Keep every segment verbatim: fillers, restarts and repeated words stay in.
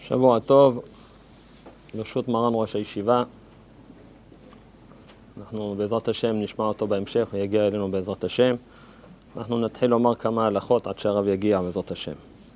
שבוע טוב, ברשות מרן ראש הישיבה. אנחנו בעזרת השם נשמע אותו בהמשך, הוא יגיע אלינו בעזרת השם. אנחנו נתחיל לומר כמה הלכות עד שהרב יגיע בעזרת השם.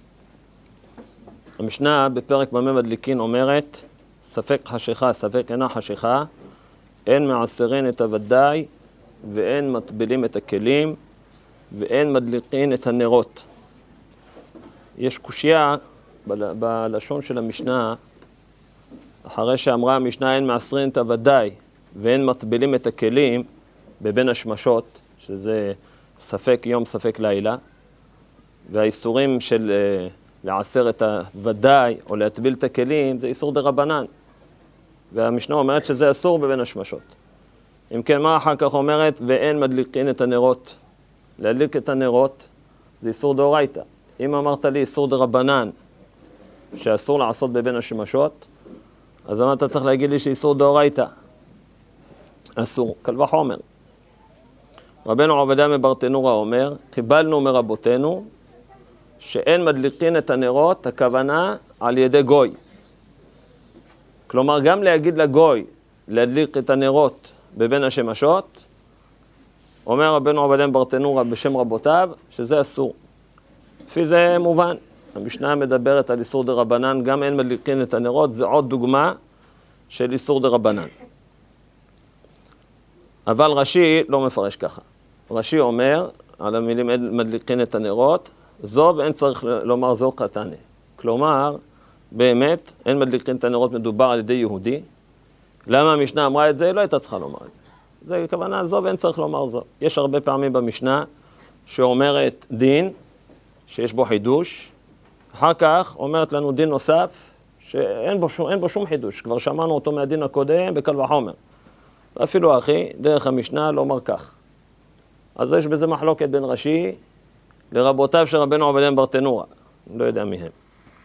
המשנה בפרק במה מדליקין אומרת, ספק חשיכה, ספק אינה חשיכה, אין מעשרין את הוודאי, ואין מטבילים את הכלים, ואין מדליקין את הנרות. יש קושיה ב- בלשון של המשנה, אחרי שאמרה המשנה אין מעשרין את הוודאי, ואין מטבילים את הכלים, בבין השמשות, שזה ספק יום ספק לילה, והאיסורים של uh, לעשר את הוודאי או להטביל את הכלים, זה איסור דרבנן. והמשנה אומרת שזה אסור בבין השמשות. אם כן, מה אחר כך אומרת? ואין מדליקין את הנרות. להדליק את הנרות זה איסור דאורייתא. אם אמרת לי איסור דרבנן, שאסור לעשות בבין השמשות, אז למה אתה צריך להגיד לי שאיסור דאורייתא? אסור, קל וחומר. רבנו עובדיה מברטנורה אומר, קיבלנו מרבותינו, שאין מדליקין את הנרות, הכוונה על ידי גוי. כלומר, גם להגיד לגוי, להדליק את הנרות בבין השמשות, אומר רבנו עובדיה מברטנורה בשם רבותיו, שזה אסור. לפי זה מובן. המשנה מדברת על איסור דרבנן, גם אין מדליקין את הנרות, זה עוד דוגמה של איסור דרבנן. אבל רש"י לא מפרש ככה. רש"י אומר, על המילים אין מדליקין את הנרות, זו ואין צריך לומר זו קטנה. כלומר, באמת, אין מדליקין את הנרות מדובר על ידי יהודי. למה המשנה אמרה את זה? לא הייתה צריכה לומר את זה. זה כוונה זו ואין צריך לומר זו. יש הרבה פעמים במשנה שאומרת דין, שיש בו חידוש, אחר כך אומרת לנו דין נוסף, שאין בו שום, אין בו שום חידוש. כבר שמענו אותו מהדין הקודם בקל וחומר. ואפילו אחי, דרך המשנה לא אומר כך. אז יש בזה מחלוקת בין רש"י לרבותיו של רבנו עובדיה מברטנורה. אני לא יודע מי הם.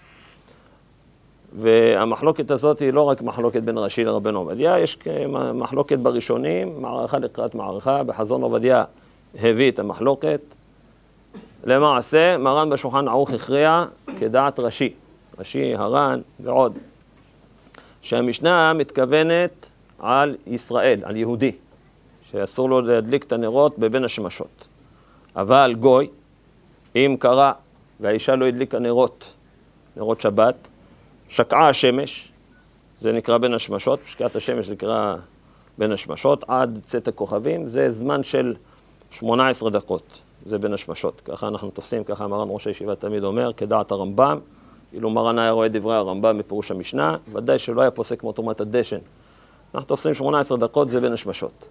והמחלוקת הזאת היא לא רק מחלוקת בין רש"י לרבנו עובדיה, יש מחלוקת בראשונים, מערכה לקראת מערכה, בחזון עובדיה הביא את המחלוקת. למעשה, מרן בשולחן ערוך הכריע כדעת רש"י, רש"י, הר"ן ועוד, שהמשנה מתכוונת על ישראל, על יהודי, שאסור לו להדליק את הנרות בבין השמשות. אבל גוי, אם קרה והאישה לא הדליקה נרות, נרות שבת, שקעה השמש, זה נקרא בין השמשות, שקיעת השמש זה נקרא בין השמשות, עד צאת הכוכבים, זה זמן של שמונה עשרה דקות. זה בין השמשות. ככה אנחנו תופסים, ככה מרן ראש הישיבה תמיד אומר, כדעת הרמב"ם, אילו מרן היה רואה דברי הרמב"ם מפירוש המשנה, ודאי שלא היה פוסק כמו תרומת הדשן. אנחנו תופסים שמונה עשרה דקות, זה בין השמשות.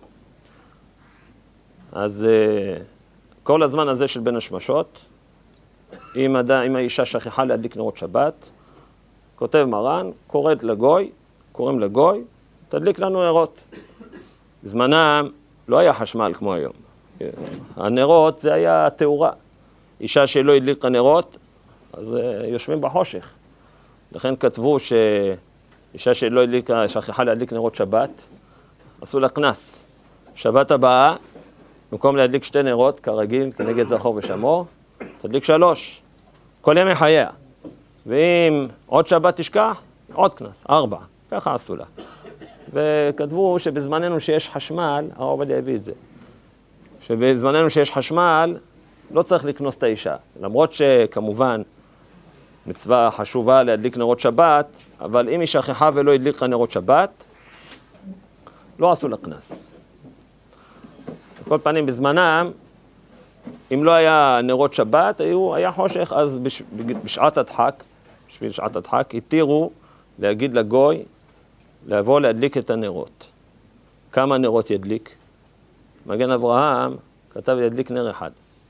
אז כל הזמן הזה של בין השמשות, אם, הד... אם האישה שכחה להדליק נרות שבת, כותב מרן, קוראת לגוי, קוראים לגוי, תדליק לנו נרות. בזמנם לא היה חשמל כמו היום. הנרות זה היה תאורה. אישה שלא הדליקה נרות, אז יושבים בחושך. לכן כתבו שאישה שלא הדליקה, שכחה להדליק נרות שבת, עשו לה קנס. שבת הבאה, במקום להדליק שתי נרות, כרגיל, כנגד זכור ושמור, תדליק שלוש. כל ימי חייה. ואם עוד שבת תשכח, עוד קנס, ארבע. ככה עשו לה. וכתבו שבזמננו שיש חשמל, הרב עובדיה הביא את זה. שבזמננו שיש חשמל, לא צריך לקנוס את האישה. למרות שכמובן מצווה חשובה להדליק נרות שבת, אבל אם היא שכחה ולא הדליקה נרות שבת, לא עשו לה קנס. בכל פנים, בזמנם, אם לא היה נרות שבת, היו, היה חושך, אז בש, בשעת הדחק, בשביל שעת הדחק, התירו להגיד לגוי, לבוא להדליק את הנרות. כמה נרות ידליק? מגן אברהם כתב ידליק נר אחד.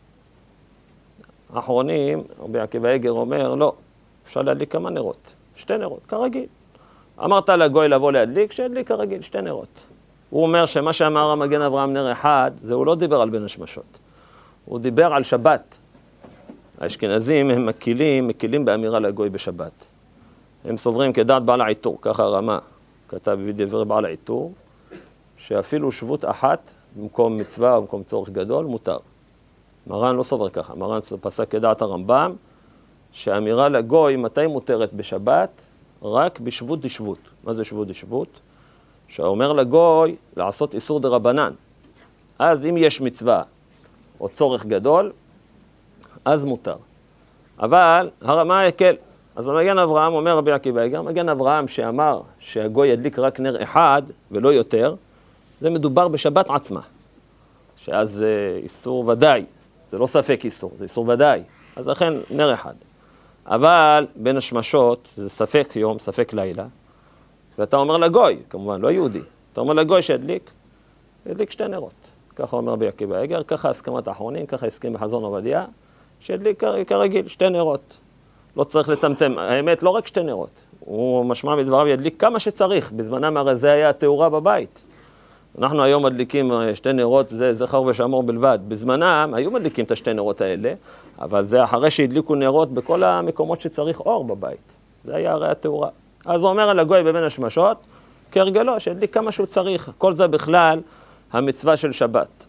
האחרונים, רבי עקיבא איגר אומר, לא, אפשר להדליק כמה נרות, שתי נרות, כרגיל. אמרת לגוי לבוא להדליק, שידליק כרגיל, שתי נרות. הוא אומר שמה שאמר המגן אברהם נר אחד, זה הוא לא דיבר על בין השמשות. הוא דיבר על שבת. האשכנזים הם מקילים, מקילים באמירה לגוי בשבת. הם סוברים כדעת בעל העיטור, ככה הרמה כתב בדברי בעל העיטור, שאפילו שבות אחת, במקום מצווה או במקום צורך גדול, מותר. מרן לא סובר ככה, מרן פסק כדעת הרמב"ם, שהאמירה לגוי מתי מותרת בשבת, רק בשבות דשבות. מה זה שבות דשבות? שאומר לגוי לעשות איסור דרבנן. אז אם יש מצווה או צורך גדול, אז מותר. אבל הרמה יקל. אז המגן אברהם אומר רבי עקיבא איגר, מגן אברהם שאמר שהגוי ידליק רק נר אחד ולא יותר, זה מדובר בשבת עצמה. שאז זה איסור ודאי, זה לא ספק איסור, זה איסור ודאי. אז לכן נר אחד. אבל בין השמשות זה ספק יום, ספק לילה, ואתה אומר לגוי, כמובן לא יהודי, אתה אומר לגוי שידליק, ידליק שתי נרות. ככה אומר רבי עקיבא איגר, ככה הסכמת האחרונים, ככה הסכים בחזון עובדיה, שידליק כרגיל, שתי נרות. לא צריך לצמצם, האמת לא רק שתי נרות, הוא משמע מדבריו ידליק כמה שצריך, בזמנם הרי זה היה התאורה בבית. אנחנו היום מדליקים שתי נרות, זה זכר ושמור בלבד. בזמנם היו מדליקים את השתי נרות האלה, אבל זה אחרי שהדליקו נרות בכל המקומות שצריך אור בבית. זה היה הרי התאורה. אז הוא אומר על הגוי בבין השמשות, כהרגלו, שידליק כמה שהוא צריך. כל זה בכלל המצווה של שבת.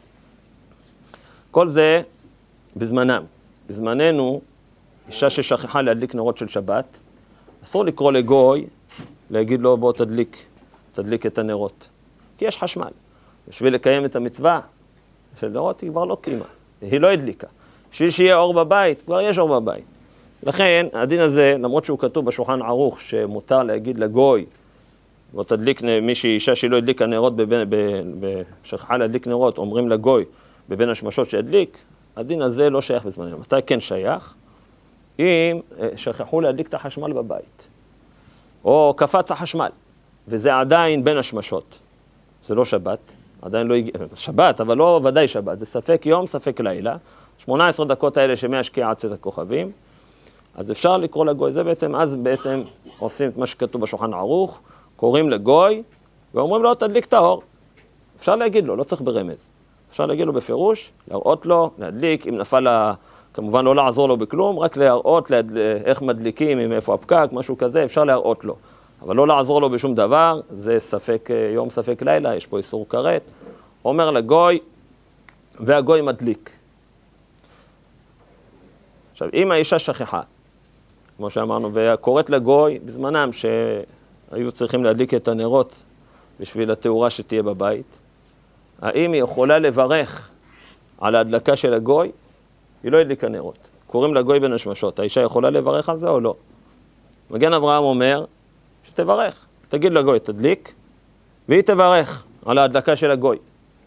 כל זה בזמנם. בזמננו, אישה ששכחה להדליק נרות של שבת, אסור לקרוא לגוי, להגיד לו בוא תדליק, תדליק את הנרות. כי יש חשמל. בשביל לקיים את המצווה של נרות היא כבר לא קיימה, היא לא הדליקה. בשביל שיהיה אור בבית, כבר יש אור בבית. לכן, הדין הזה, למרות שהוא כתוב בשולחן ערוך, שמותר להגיד לגוי, בוא תדליק מישהי, אישה שלא הדליקה נרות, שכחה להדליק נרות, אומרים לגוי, בבין השמשות שהדליק, הדין הזה לא שייך בזמננו. מתי כן שייך? אם שכחו להדליק את החשמל בבית, או קפץ החשמל, וזה עדיין בין השמשות. זה לא שבת, עדיין לא הגיע, שבת, אבל לא ודאי שבת, זה ספק יום, ספק לילה, שמונה עשרה דקות האלה שמהשקיע עד צאת הכוכבים, אז אפשר לקרוא לגוי, זה בעצם, אז בעצם עושים את מה שכתוב בשולחן ערוך, קוראים לגוי, ואומרים לו, תדליק את האור. אפשר להגיד לו, לא צריך ברמז. אפשר להגיד לו בפירוש, להראות לו, להדליק, אם נפל לה, כמובן לא לעזור לו בכלום, רק להראות להדל... איך מדליקים, עם איפה הפקק, משהו כזה, אפשר להראות לו. אבל לא לעזור לו בשום דבר, זה ספק יום, ספק לילה, יש פה איסור כרת. אומר לגוי, והגוי מדליק. עכשיו, אם האישה שכחה, כמו שאמרנו, וקוראת לגוי, בזמנם שהיו צריכים להדליק את הנרות בשביל התאורה שתהיה בבית, האם היא יכולה לברך על ההדלקה של הגוי? היא לא הדליקה נרות. קוראים לגוי בין השמשות. האישה יכולה לברך על זה או לא? מגן אברהם אומר שתברך. תגיד לגוי, תדליק, והיא תברך על ההדלקה של הגוי.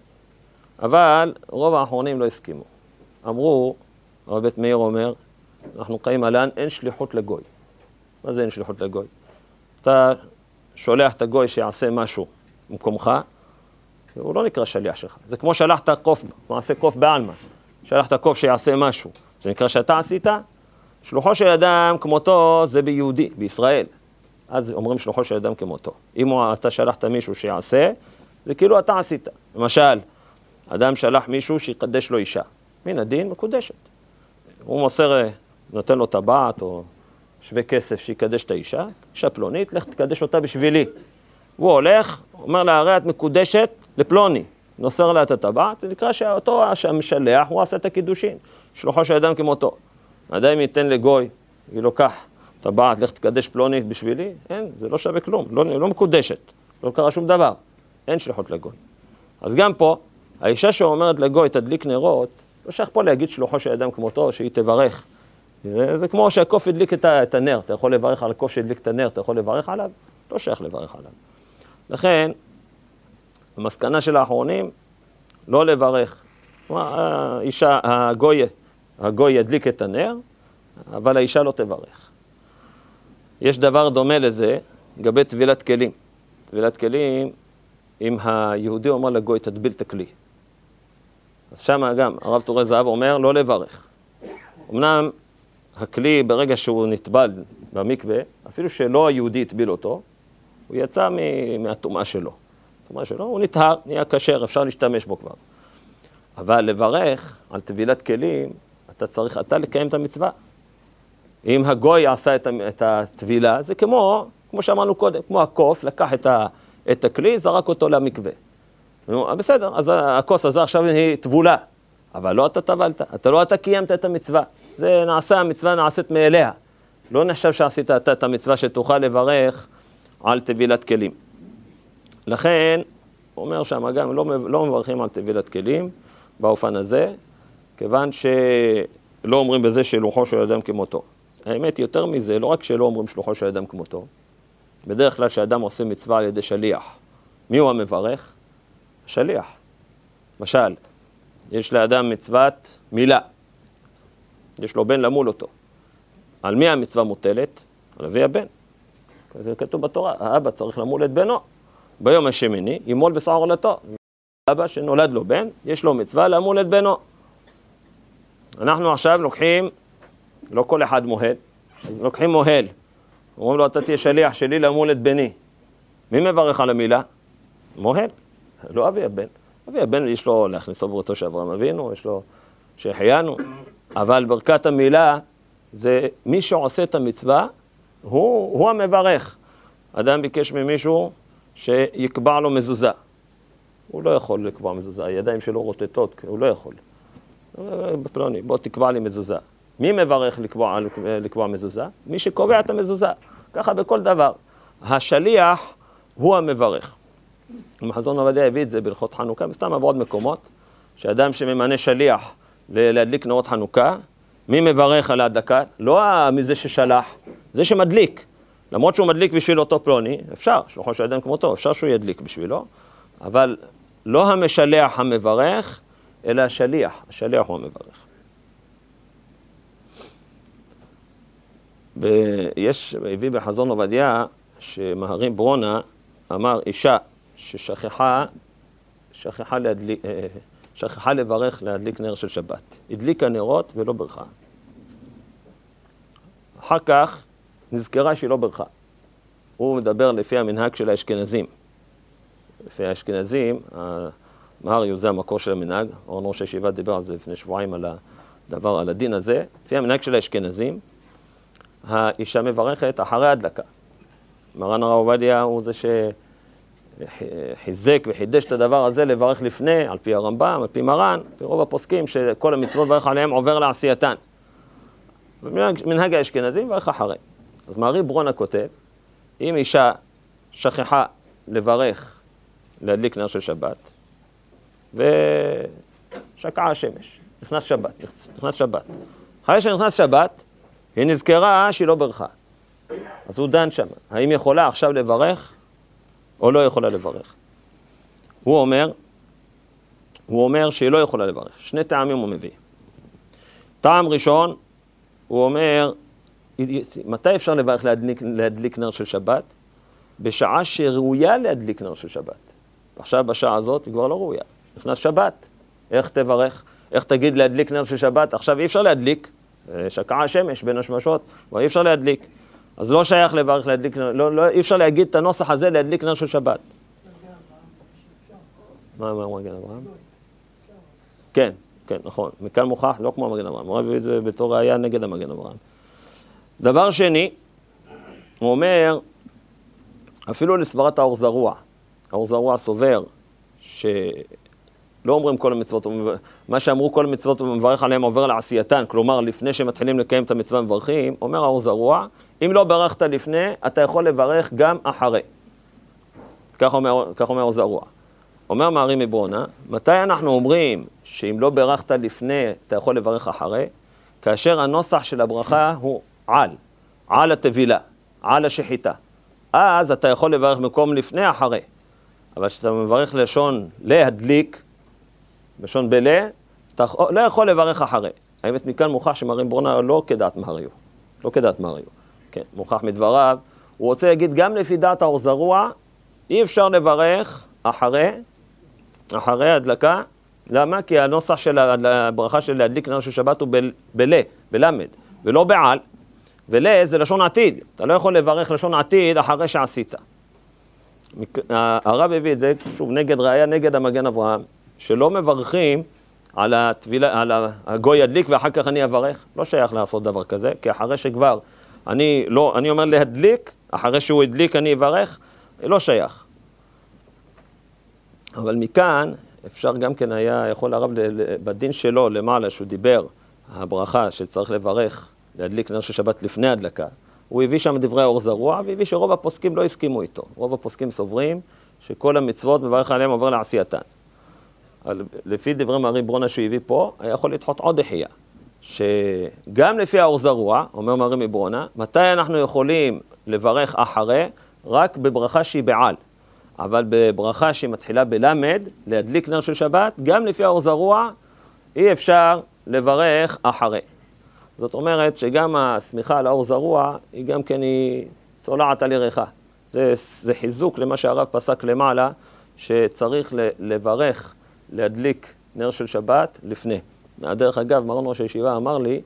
אבל רוב האחרונים לא הסכימו. אמרו, הרב בית מאיר אומר, אנחנו חיים עליהן, אין שליחות לגוי. מה זה אין שליחות לגוי? אתה שולח את הגוי שיעשה משהו במקומך, הוא לא נקרא שליח שלך. זה כמו שלחת קוף, מעשה קוף בעלמא. שלחת קוף שיעשה משהו. זה נקרא שאתה עשית. שלוחו של אדם כמותו זה ביהודי, בישראל. אז אומרים שלוחו של אדם כמותו. אם אתה שלחת מישהו שיעשה, זה כאילו אתה עשית. למשל, אדם שלח מישהו שיקדש לו אישה. מן הדין מקודשת. הוא מוסר, נותן לו טבעת או שווה כסף שיקדש את האישה, אישה פלונית, לך תקדש אותה בשבילי. הוא הולך, אומר לה, הרי את מקודשת לפלוני. נוסר לה את הטבעת, זה נקרא שאותו המשלח, הוא עשה את הקידושין. שלוחו של אדם כמותו. עדיין ייתן לגוי, היא לו כך, טבעת, לך תקדש פלונית בשבילי? אין, זה לא שווה כלום, לא, לא מקודשת. לא קרה שום דבר. אין שלוחות לגוי. אז גם פה, האישה שאומרת לגוי, תדליק נרות, לא שייך פה להגיד שלוחו של אדם כמותו, שהיא תברך. זה כמו שהקוף הדליק את הנר, אתה יכול לברך על הקוף שהדליק את הנר, אתה יכול לברך עליו? לא שייך לברך עליו. לכן, המסקנה של האחרונים, לא לברך. האישה, הגוי, הגוי ידליק את הנר, אבל האישה לא תברך. יש דבר דומה לזה, לגבי טבילת כלים. טבילת כלים, אם היהודי אומר לגוי, תטביל את הכלי. אז שם גם, הרב תורי זהב אומר, לא לברך. אמנם, הכלי ברגע שהוא נטבל במקווה, אפילו שלא היהודי הטביל אותו, הוא יצא מהטומאה שלו. הטומאה שלו, הוא נטהר, נהיה כשר, אפשר להשתמש בו כבר. אבל לברך על טבילת כלים, אתה צריך, אתה לקיים את המצווה. אם הגוי עשה את הטבילה, זה כמו, כמו שאמרנו קודם, כמו הקוף, לקח את, ה, את הכלי, זרק אותו למקווה. בסדר, אז הכוס הזה עכשיו היא טבולה, אבל לא אתה טבלת, אתה לא אתה קיימת את המצווה. זה נעשה, המצווה נעשית מאליה. לא נחשב שעשית אתה את המצווה שתוכל לברך על טבילת כלים. לכן, הוא אומר שהמגם לא, לא מברכים על טבילת כלים באופן הזה, כיוון שלא אומרים בזה שלוחו של אדם כמותו. האמת, יותר מזה, לא רק שלא אומרים שלוחו של אדם כמותו, בדרך כלל שאדם עושה מצווה על ידי שליח. מי הוא המברך? שליח. למשל, יש לאדם מצוות מילה. יש לו בן למול אותו. על מי המצווה מוטלת? על אבי הבן. זה כתוב בתורה, האבא צריך למול את בנו. ביום השמיני ימול בשר עורלתו. אבא שנולד לו בן, יש לו מצווה למול את בנו. אנחנו עכשיו לוקחים, לא כל אחד מוהל, אז לוקחים מוהל. אומרים לו, אתה תהיה שליח שלי למול את בני. מי מברך על המילה? מוהל. לא אבי הבן. אבי הבן יש לו להכניסו בראתו שאברהם אבינו, יש לו שהחיינו. אבל ברכת המילה זה מי שעושה את המצווה, הוא, הוא המברך. אדם ביקש ממישהו שיקבע לו מזוזה. הוא לא יכול לקבוע מזוזה, הידיים שלו רוטטות, הוא לא יכול. בפלוני, בוא תקבע לי מזוזה. מי מברך לקבוע, לקבוע מזוזה? מי שקובע את המזוזה. ככה בכל דבר. השליח הוא המברך. החזון עובדיה הביא את זה בהלכות חנוכה, מסתם בעוד מקומות, שאדם שממנה שליח להדליק נרות חנוכה, מי מברך על ההדלקה? לא מזה ששלח, זה שמדליק. למרות שהוא מדליק בשביל אותו פלוני, אפשר, שלוחו של אדם כמותו, אפשר שהוא ידליק בשבילו, אבל לא המשלח המברך, אלא השליח, השליח הוא המברך. יש, הביא בחזון עובדיה, שמהרי ברונה אמר אישה ששכחה, שכחה, להדליק, שכחה לברך להדליק נר של שבת. הדליקה נרות ולא ברכה. אחר כך נזכרה שהיא לא ברכה. הוא מדבר לפי המנהג של האשכנזים. לפי האשכנזים, מהר יוזם המקור של המנהג, אורן ראש הישיבה דיבר על זה לפני שבועיים על הדבר, על הדין הזה. לפי המנהג של האשכנזים, האישה מברכת אחרי ההדלקה. מרן הרב עובדיה הוא זה שחיזק וחידש את הדבר הזה לברך לפני, על פי הרמב"ם, על פי מרן, על פי רוב הפוסקים שכל המצוות ברך עליהם עובר לעשייתן. במנהג האשכנזים מברך אחרי. אז מהרי ברונה כותב, אם אישה שכחה לברך להדליק נר של שבת, ושקעה השמש, נכנס שבת, נכנס שבת. אחרי שנכנס שבת, היא נזכרה שהיא לא ברכה. אז הוא דן שם, האם יכולה עכשיו לברך, או לא יכולה לברך. הוא אומר, הוא אומר שהיא לא יכולה לברך. שני טעמים הוא מביא. טעם ראשון, הוא אומר, מתי אפשר לברך להדליק, להדליק נר של שבת? בשעה שראויה להדליק נר של שבת. עכשיו בשעה הזאת היא כבר לא ראויה. נכנס שבת. איך תברך? איך תגיד להדליק נר של שבת? עכשיו אי אפשר להדליק. שקעה השמש בין השמשות, ואי אפשר להדליק. אז לא שייך לברך להדליק, לא, לא, אי אפשר להגיד את הנוסח הזה להדליק נר של שבת. מה אומר מגן אברהם? כן, כן, נכון. מכאן מוכח, לא כמו מגן אברהם. הוא מביא את זה בתור ראיה נגד המגן אברהם. דבר שני, הוא אומר, אפילו לסברת האור זרוע. האור זרוע סובר שלא אומרים כל המצוות, מה שאמרו כל המצוות ומברך עליהם עובר לעשייתן, כלומר לפני שמתחילים לקיים את המצווה מברכים, אומר האור זרוע, אם לא ברכת לפני, אתה יכול לברך גם אחרי. כך אומר, כך אומר האור זרוע. אומר מהרי מברונה, מתי אנחנו אומרים שאם לא ברכת לפני, אתה יכול לברך אחרי? כאשר הנוסח של הברכה הוא על, על הטבילה, על השחיטה. אז אתה יכול לברך מקום לפני, אחרי. אבל כשאתה מברך לשון להדליק, לשון בלה, אתה לא יכול לברך אחרי. האמת מכאן מוכח שמהרי ברונה לא כדעת מהריו. לא כדעת מהריו. כן, מוכח מדבריו. הוא רוצה להגיד גם לפי דעת האור זרוע, אי אפשר לברך אחרי, אחרי הדלקה. למה? כי הנוסח של הברכה של להדליק נר של שבת הוא בלה, בלמד, ולא בעל. ולה זה לשון עתיד. אתה לא יכול לברך לשון עתיד אחרי שעשית. הרב הביא את זה, שוב, נגד ראיה, נגד המגן אברהם, שלא מברכים על התבילה, על הגוי ידליק ואחר כך אני אברך. לא שייך לעשות דבר כזה, כי אחרי שכבר אני לא, אני אומר להדליק, אחרי שהוא הדליק אני אברך, לא שייך. אבל מכאן אפשר גם כן היה, יכול הרב בדין שלו למעלה, שהוא דיבר, הברכה שצריך לברך להדליק נר של שבת לפני הדלקה. הוא הביא שם דברי אור זרוע, והביא שרוב הפוסקים לא הסכימו איתו. רוב הפוסקים סוברים שכל המצוות מברך עליהם עובר לעשייתן. לפי דברי מרי ברונה שהוא הביא פה, היה יכול לדחות עוד דחייה. שגם לפי האור זרוע, אומר מרי מברונה, מתי אנחנו יכולים לברך אחרי? רק בברכה שהיא בעל. אבל בברכה שהיא מתחילה בלמד, להדליק נר של שבת, גם לפי האור זרוע, אי אפשר לברך אחרי. זאת אומרת שגם הסמיכה על האור זרוע, היא גם כן היא צולעת על ירחה. זה, זה חיזוק למה שהרב פסק למעלה, שצריך לברך, להדליק נר של שבת לפני. דרך אגב, מרן ראש הישיבה אמר לי,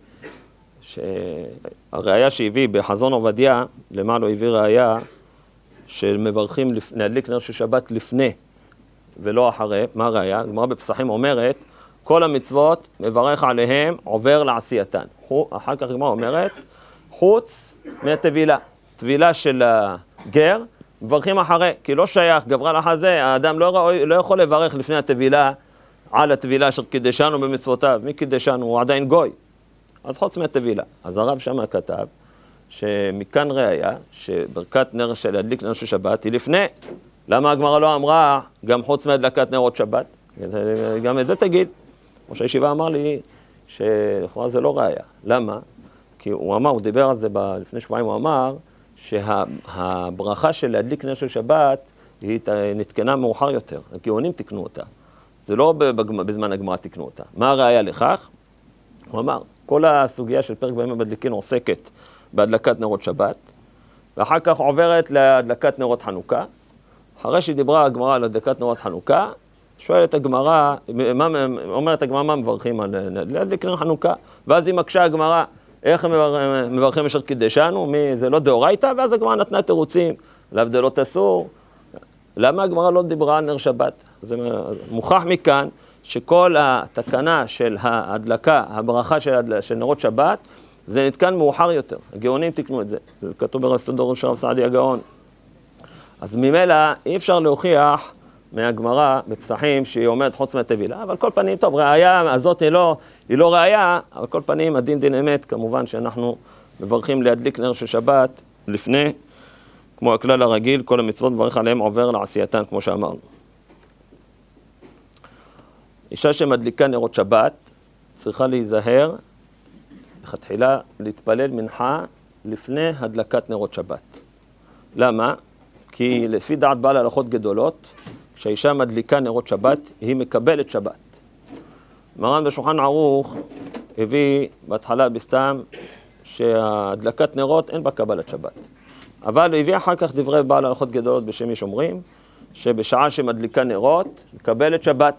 שהראיה שהביא בחזון עובדיה, למעלה הביא ראיה, שמברכים להדליק נר של שבת לפני ולא אחרי. מה הראיה? הגמרא בפסחים אומרת, כל המצוות מברך עליהם עובר לעשייתן. אחר כך הגמרא אומרת, חוץ מהטבילה. טבילה של הגר, מברכים אחרי, כי לא שייך, גברה לך זה, האדם לא, לא יכול לברך לפני הטבילה על הטבילה של קידשנו במצוותיו. מי קידשנו? הוא עדיין גוי. אז חוץ מהטבילה. אז הרב שמה כתב, שמכאן ראיה, שברכת נר של להדליק נר של שבת היא לפני. למה הגמרא לא אמרה גם חוץ מהדלקת נרות שבת? גם את זה תגיד. ראש הישיבה אמר לי שלכאורה זה לא ראיה. למה? כי הוא אמר, הוא דיבר על זה ב... לפני שבועיים, הוא אמר שהברכה של להדליק נר של שבת היא נתקנה מאוחר יותר. הגאונים תקנו אותה. זה לא בזמן הגמרא תקנו אותה. מה הראיה לכך? הוא אמר, כל הסוגיה של פרק בימים המדליקין עוסקת בהדלקת נרות שבת, ואחר כך עוברת להדלקת נרות חנוכה. אחרי שדיברה הגמרא על הדלקת נרות חנוכה, שואלת הגמרא, אומרת הגמרא, מה מברכים על להדליק נר חנוכה? ואז היא מקשה הגמרא, איך מברכים אשר קידשנו? מי, זה לא דאורייתא? ואז הגמרא נתנה תירוצים, להבדלות אסור. למה הגמרא לא דיברה על נר שבת? זה מוכח מכאן שכל התקנה של ההדלקה, הברכה של, של נרות שבת, זה נתקן מאוחר יותר. הגאונים תקנו את זה. זה כתוב ברסדור של רב סעדיה גאון. אז ממילא אי אפשר להוכיח מהגמרא בפסחים שהיא עומדת חוץ מהטבילה, אבל כל פנים, טוב, ראיה הזאת היא לא, היא לא ראיה, אבל כל פנים הדין דין אמת, כמובן שאנחנו מברכים להדליק נר של שבת לפני, כמו הכלל הרגיל, כל המצוות מברך עליהם עובר לעשייתן, כמו שאמרנו. אישה שמדליקה נרות שבת צריכה להיזהר, לכתחילה להתפלל מנחה לפני הדלקת נרות שבת. למה? כי לפי דעת בעל הלכות גדולות, כשהאישה מדליקה נרות שבת, היא מקבלת שבת. מרן בשולחן ערוך הביא בהתחלה בסתם שהדלקת נרות אין בה קבלת שבת. אבל הביא אחר כך דברי בעל הלכות גדולות בשם איש אומרים, שבשעה שמדליקה נרות, מקבלת שבת.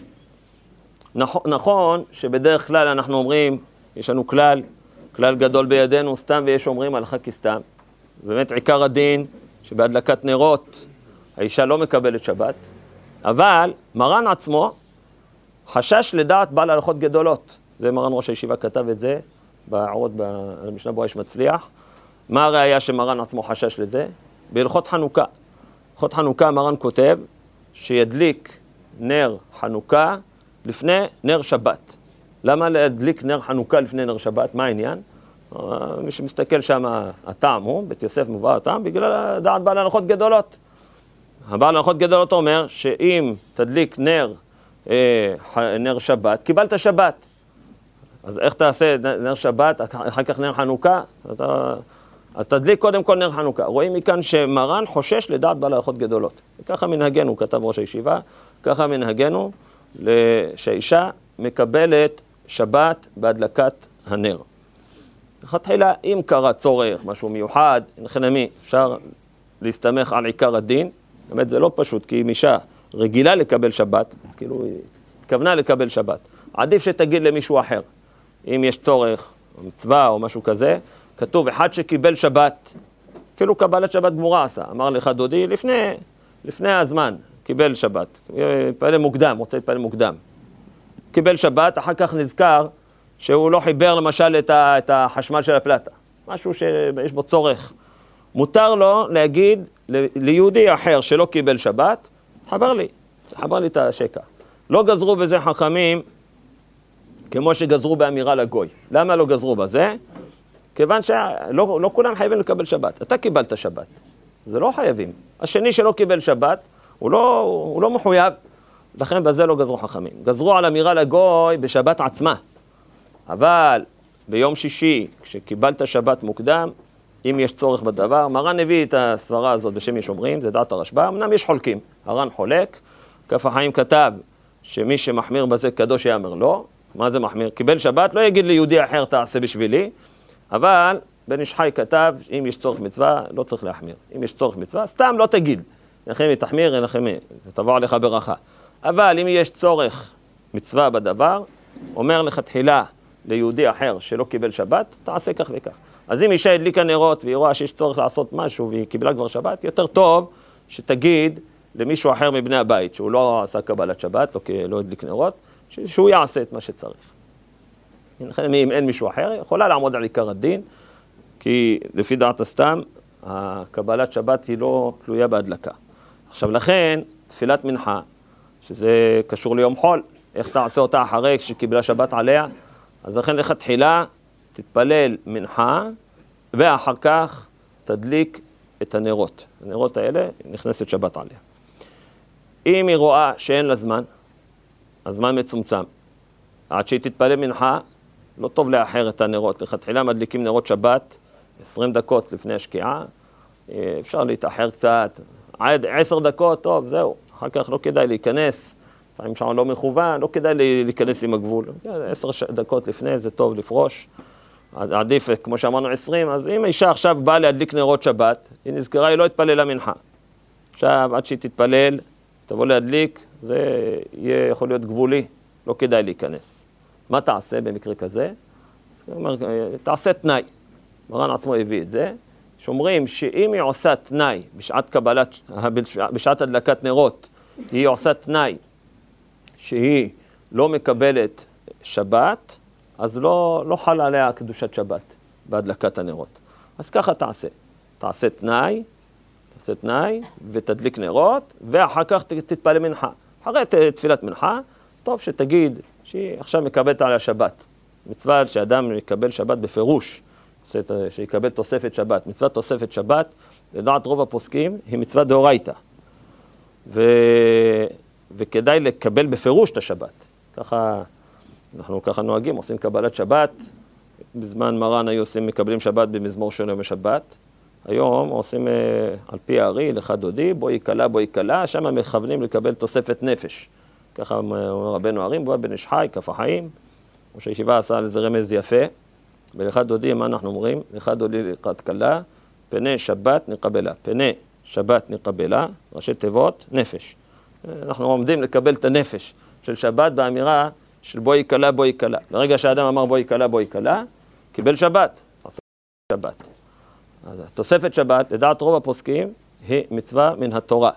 נכון, נכון שבדרך כלל אנחנו אומרים, יש לנו כלל, כלל גדול בידינו, סתם ויש אומרים הלכה כסתם. באמת עיקר הדין שבהדלקת נרות האישה לא מקבלת שבת, אבל מרן עצמו חשש לדעת בעל הלכות גדולות. זה מרן ראש הישיבה כתב את זה, בערות במשנה ברורה יש מצליח. מה הראיה שמרן עצמו חשש לזה? בהלכות חנוכה. בהלכות חנוכה מרן כותב שידליק נר חנוכה לפני נר שבת. למה להדליק נר חנוכה לפני נר שבת? מה העניין? מי שמסתכל שם, הטעם הוא, בית יוסף מובא הטעם, בגלל דעת בעל הלכות גדולות. הבעל הלכות גדולות אומר שאם תדליק נר, אה, נר שבת, קיבלת שבת. אז איך תעשה נר שבת, אחר כך נר חנוכה? אתה, אז תדליק קודם כל נר חנוכה. רואים מכאן שמרן חושש לדעת בעל הלכות גדולות. וככה מנהגנו, כתב ראש הישיבה, ככה מנהגנו שהאישה מקבלת שבת בהדלקת הנר. לכתחילה, אם קרה צורך, משהו מיוחד, נכנמי, אפשר להסתמך על עיקר הדין. באמת זה לא פשוט, כי אם אישה רגילה לקבל שבת, אז כאילו היא התכוונה לקבל שבת. עדיף שתגיד למישהו אחר. אם יש צורך, או מצווה או משהו כזה, כתוב אחד שקיבל שבת, אפילו קבלת שבת גמורה עשה. אמר לך דודי, לפני, לפני הזמן, קיבל שבת. פעלה מוקדם, רוצה להתפעל מוקדם. קיבל שבת, אחר כך נזכר שהוא לא חיבר למשל את, ה, את החשמל של הפלטה. משהו שיש בו צורך. מותר לו להגיד ליהודי אחר שלא קיבל שבת, חבר לי, חבר לי את השקע. לא גזרו בזה חכמים כמו שגזרו באמירה לגוי. למה לא גזרו בזה? כיוון שלא לא כולם חייבים לקבל שבת. אתה קיבלת שבת, זה לא חייבים. השני שלא קיבל שבת, הוא לא, הוא לא מחויב, לכן בזה לא גזרו חכמים. גזרו על אמירה לגוי בשבת עצמה. אבל ביום שישי, כשקיבלת שבת מוקדם, אם יש צורך בדבר, מרן הביא את הסברה הזאת בשם יש אומרים, זה דעת הרשב"א, אמנם יש חולקים, הר"ן חולק, כף החיים כתב שמי שמחמיר בזה קדוש יאמר לא, מה זה מחמיר? קיבל שבת, לא יגיד ליהודי אחר תעשה בשבילי, אבל בן איש חי כתב, אם יש צורך מצווה, לא צריך להחמיר. אם יש צורך מצווה, סתם לא תגיד. לכם תחמיר, לכם תבוא עליך ברכה. אבל אם יש צורך מצווה בדבר, אומר לך תחילה ליהודי אחר שלא קיבל שבת, תעשה כך וכך. אז אם אישה הדליקה נרות והיא רואה שיש צורך לעשות משהו והיא קיבלה כבר שבת, יותר טוב שתגיד למישהו אחר מבני הבית, שהוא לא עשה קבלת שבת, לא, לא הדליק נרות, שהוא יעשה את מה שצריך. לכן אם אין מישהו אחר, יכולה לעמוד על עיקר הדין, כי לפי דעת הסתם, הקבלת שבת היא לא תלויה בהדלקה. עכשיו לכן, תפילת מנחה, שזה קשור ליום חול, איך תעשה אותה אחרי שקיבלה שבת עליה, אז לכן לך תחילה, תתפלל מנחה, ואחר כך תדליק את הנרות. הנרות האלה נכנסת שבת עליה. אם היא רואה שאין לה זמן, הזמן מצומצם, עד שהיא תתפלל מנחה, לא טוב לאחר את הנרות. לכתחילה מדליקים נרות שבת, עשרים דקות לפני השקיעה, אפשר להתאחר קצת, עד עשר דקות, טוב, זהו. אחר כך לא כדאי להיכנס, לפעמים שם לא מכוון, לא כדאי להיכנס עם הגבול. עשר דקות לפני זה טוב לפרוש, עדיף, כמו שאמרנו, עשרים, אז אם האישה עכשיו באה להדליק נרות שבת, היא נזכרה, היא לא התפללה מנחה. עכשיו, עד שהיא תתפלל, תבוא להדליק, זה יהיה יכול להיות גבולי, לא כדאי להיכנס. מה תעשה במקרה כזה? אומר, תעשה תנאי. מרן עצמו הביא את זה, שאומרים שאם היא עושה תנאי בשעת קבלת, בשעת הדלקת נרות, היא עושה תנאי שהיא לא מקבלת שבת, אז לא, לא חל עליה קדושת שבת בהדלקת הנרות. אז ככה תעשה. תעשה תנאי, תעשה תנאי ותדליק נרות, ואחר כך תתפלל מנחה. אחרי תפילת מנחה, טוב שתגיד שהיא עכשיו מקבלת עליה שבת. מצווה שאדם יקבל שבת בפירוש, שיקבל תוספת שבת. מצוות תוספת שבת, לדעת רוב הפוסקים, היא מצווה דאורייתא. ו... וכדאי לקבל בפירוש את השבת. ככה, אנחנו ככה נוהגים, עושים קבלת שבת. בזמן מרן היו עושים, מקבלים שבת במזמור של יום השבת. היום עושים על פי הארי, לך דודי, בוא יקלה, בוא יקלה, שם מכוונים לקבל תוספת נפש. ככה אומר רבנו הרים, בוא בן איש חי, כף החיים. ראש הישיבה עשה על איזה רמז יפה. ולך דודי, מה אנחנו אומרים? לך דודי לקראת קלה, פני שבת נקבלה. פני שבת נקבלה, ראשי תיבות, נפש. אנחנו עומדים לקבל את הנפש של שבת באמירה של בוא יקלה, בוא יקלה. לרגע שהאדם אמר בוא יקלה, בוא יקלה, קיבל שבת. שבת. אז תוספת שבת, לדעת רוב הפוסקים, היא מצווה מן התורה.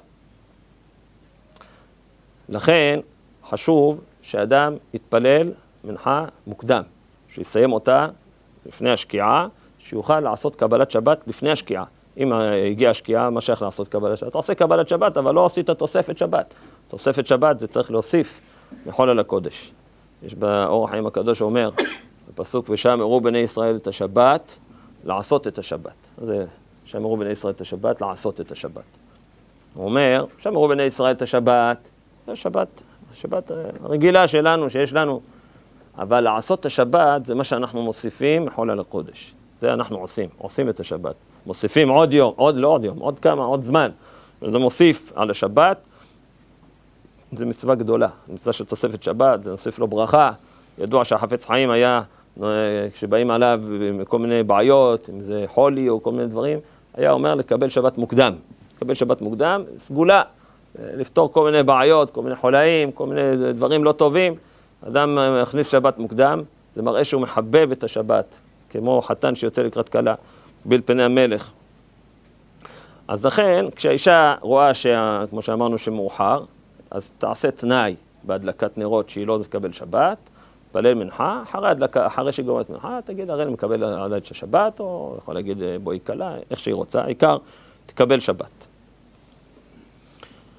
לכן חשוב שאדם יתפלל מנחה מוקדם, שיסיים אותה לפני השקיעה, שיוכל לעשות קבלת שבת לפני השקיעה. אם הגיעה השקיעה, מה שייך לעשות קבלת שבת? אתה עושה קבלת שבת, אבל לא עשית תוספת שבת. תוספת שבת זה צריך להוסיף מחול על הקודש. יש באור החיים הקדוש אומר, בפסוק, ושם הראו בני ישראל את השבת, לעשות את השבת. זה שם הראו בני ישראל את השבת, לעשות את השבת. הוא אומר, שם הראו בני ישראל את השבת, זה שבת, השבת הרגילה שלנו, שיש לנו. אבל לעשות את השבת זה מה שאנחנו מוסיפים מחול על הקודש. זה אנחנו עושים, עושים את השבת. מוסיפים עוד יום, עוד לא עוד יום, עוד כמה, עוד זמן. וזה מוסיף על השבת, זה מצווה גדולה. מצווה של תוספת שבת, זה נוסיף לו ברכה. ידוע שהחפץ חיים היה, כשבאים עליו כל מיני בעיות, אם זה חולי או כל מיני דברים, היה אומר לקבל שבת מוקדם. לקבל שבת מוקדם, סגולה. לפתור כל מיני בעיות, כל מיני חולאים, כל מיני דברים לא טובים. אדם מכניס שבת מוקדם, זה מראה שהוא מחבב את השבת, כמו חתן שיוצא לקראת קלה, bil פני המלך. אז לכן, כשהאישה רואה, שה, כמו שאמרנו, שמאוחר, אז תעשה תנאי בהדלקת נרות שהיא לא תקבל שבת, תפלל מנחה, אחרי, הדלקה, אחרי שהיא גומרת מנחה, תגיד, הרי אני מקבל עליי את השבת, או יכול להגיד בואי קלה, איך שהיא רוצה, העיקר, תקבל שבת.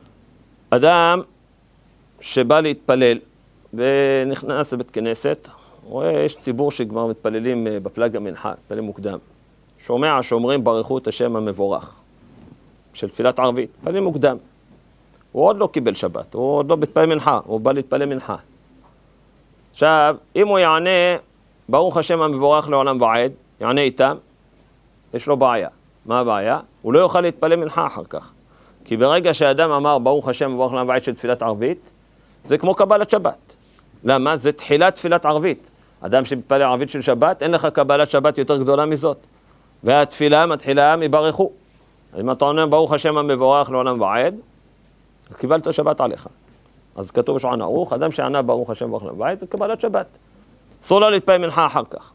אדם שבא להתפלל, ונכנס לבית כנסת, רואה, יש ציבור שכבר מתפללים בפלג המנחה, מתפללים מוקדם. שומע שאומרים ברכו את השם המבורך, של תפילת ערבית, מתפללים מוקדם. הוא עוד לא קיבל שבת, הוא עוד לא מתפלל מנחה, הוא בא להתפלל מנחה. עכשיו, אם הוא יענה, ברוך השם המבורך לעולם ועד, יענה איתם, יש לו בעיה. מה הבעיה? הוא לא יוכל להתפלל מנחה אחר כך. כי ברגע שהאדם אמר ברוך השם המבורך לעולם ועד של תפילת ערבית, זה כמו קבלת שבת. למה? זה תחילת תפילת ערבית. אדם שמתפלל ערבית של שבת, אין לך קבלת שבת יותר גדולה מזאת. והתפילה מתחילה מברכו. אם אתה עונה ברוך השם המבורך לעולם ועד, קיבלת שבת עליך. אז כתוב בשולחן ערוך, אדם שענה ברוך השם המבורך לעולם ועד, זה קבלת שבת. אסור לו להתפלל מנחה אחר כך.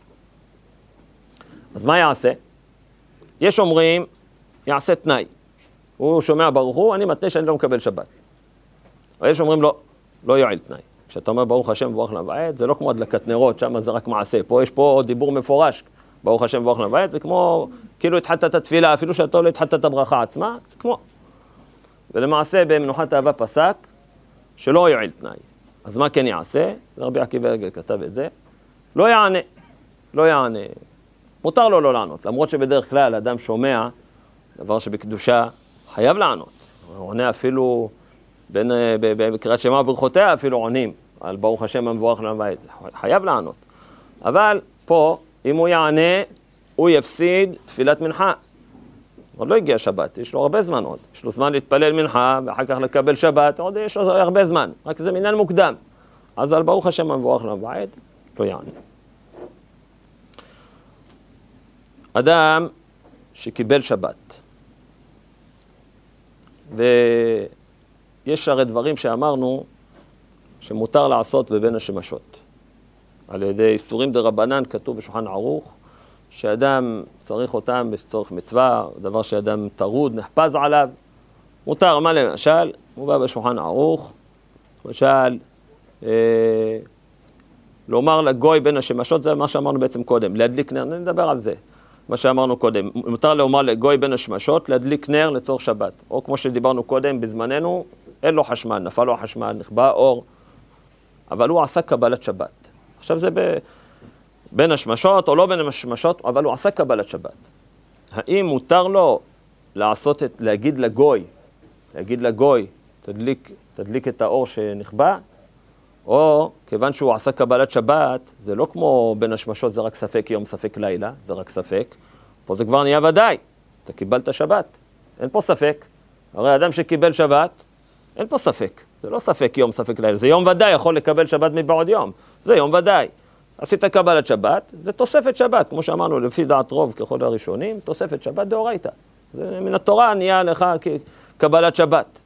אז מה יעשה? יש אומרים, יעשה תנאי. הוא שומע ברוך הוא, אני מתנה שאני לא מקבל שבת. ויש אומרים לא, לא יועיל תנאי. כשאתה אומר ברוך השם מבורך לעולם ועד, זה לא כמו הדלקת נרות, שם זה רק מעשה. פה יש פה דיבור מפורש. ברוך השם מבורך לעולם ועד, זה כמו, כאילו התחלת את התפילה, אפילו שאתה לא התחלת את הברכה עצמה, זה כמו. ולמעשה במנוחת אהבה פסק, שלא יועיל תנאי. אז מה כן יעשה? רבי עקיבא כתב את זה. לא יענה, לא יענה. מותר לו לא לענות, למרות שבדרך כלל אדם שומע דבר שבקדושה חייב לענות. הוא עונה אפילו, בין, בקריאת שמע ברכותיה אפילו עונים על ברוך השם המבורך לעולם ועד. חייב לענות. אבל פה, אם הוא יענה, הוא יפסיד תפילת מנחה. עוד לא הגיע שבת, יש לו הרבה זמן עוד. יש לו זמן להתפלל מנחה, ואחר כך לקבל שבת, עוד יש לו הרבה זמן. רק זה מניין מוקדם. אז על ברוך השם המבורך לעולם ועד, לא יענה. אדם שקיבל שבת, ויש הרי דברים שאמרנו שמותר לעשות בבין השמשות. על ידי איסורים דרבנן כתוב בשולחן ערוך, שאדם צריך אותם בצורך מצווה, דבר שאדם טרוד, נחפז עליו, מותר. מה למשל? הוא בא בשולחן ערוך, למשל, אה, לומר לגוי בין השמשות, זה מה שאמרנו בעצם קודם, להדליק נר, נדבר על זה, מה שאמרנו קודם. מותר לומר לגוי בין השמשות, להדליק נר לצורך שבת. או כמו שדיברנו קודם, בזמננו, אין לו חשמל, נפל לו החשמל, נכבה אור, אבל הוא עשה קבלת שבת. עכשיו זה ב... בין השמשות או לא בין השמשות, אבל הוא עשה קבלת שבת. האם מותר לו לעשות את, להגיד לגוי, להגיד לגוי, תדליק, תדליק את האור שנכבה, או כיוון שהוא עשה קבלת שבת, זה לא כמו בין השמשות, זה רק ספק יום, ספק לילה, זה רק ספק. פה זה כבר נהיה ודאי, אתה קיבלת שבת, אין פה ספק. הרי אדם שקיבל שבת, אין פה ספק. זה לא ספק יום, ספק לילה, זה יום ודאי, יכול לקבל שבת מבעוד יום, זה יום ודאי. עשית קבלת שבת, זה תוספת שבת, כמו שאמרנו, לפי דעת רוב ככל הראשונים, תוספת שבת דאורייתא. זה מן התורה נהיה לך קבלת שבת.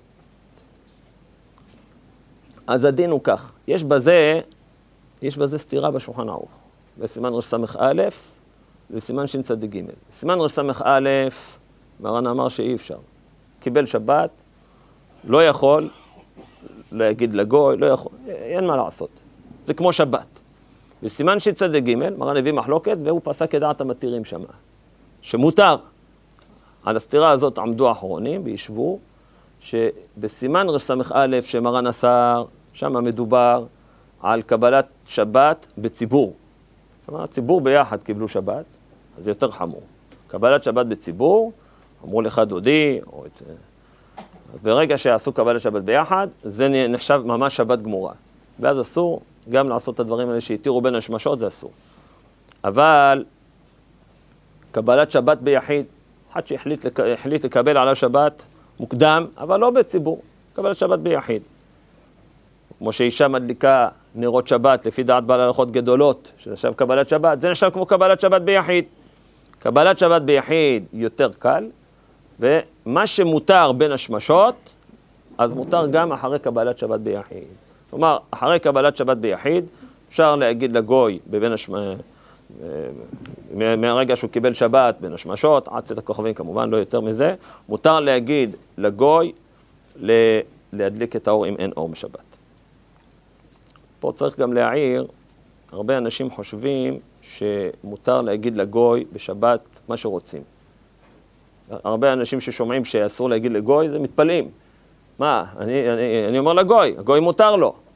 אז הדין הוא כך, יש בזה, יש בזה סתירה בשולחן ערוך. בסימן רס"א וסימן שצ"ג. סימן רס"א, מרן אמר שאי אפשר. קיבל שבת, לא יכול להגיד לגוי, לא יכול, אין מה לעשות. זה כמו שבת. בסימן שצ"ג, מרן הביא מחלוקת, והוא פסק כדעת המתירים שמה. שמותר. על הסתירה הזאת עמדו האחרונים וישבו, שבסימן רס"א שמרן אסר, שם מדובר על קבלת שבת בציבור. כלומר, הציבור ביחד קיבלו שבת, אז זה יותר חמור. קבלת שבת בציבור, אמרו לך דודי, או את... ברגע שעשו קבלת שבת ביחד, זה נחשב ממש שבת גמורה. ואז אסור גם לעשות את הדברים האלה שהתירו בין השמשות, זה אסור. אבל קבלת שבת ביחיד, אחד שהחליט לק... החליט לקבל עליו שבת מוקדם, אבל לא בציבור, קבלת שבת ביחיד. כמו שאישה מדליקה נרות שבת לפי דעת בעל הלכות גדולות, שנחשב קבלת שבת, זה נחשב כמו קבלת שבת ביחיד. קבלת שבת ביחיד יותר קל, ומה שמותר בין השמשות, אז מותר גם אחרי קבלת שבת ביחיד. כלומר, אחרי קבלת שבת ביחיד, אפשר להגיד לגוי בבין השמשות, מהרגע שהוא קיבל שבת בין השמשות, עד צאת הכוכבים כמובן, לא יותר מזה, מותר להגיד לגוי להדליק את האור אם אין אור בשבת. פה צריך גם להעיר, הרבה אנשים חושבים שמותר להגיד לגוי בשבת מה שרוצים. הרבה אנשים ששומעים שאסור להגיד לגוי, זה מתפלאים. מה? אני, אני, אני אומר לגוי, הגוי מותר לו.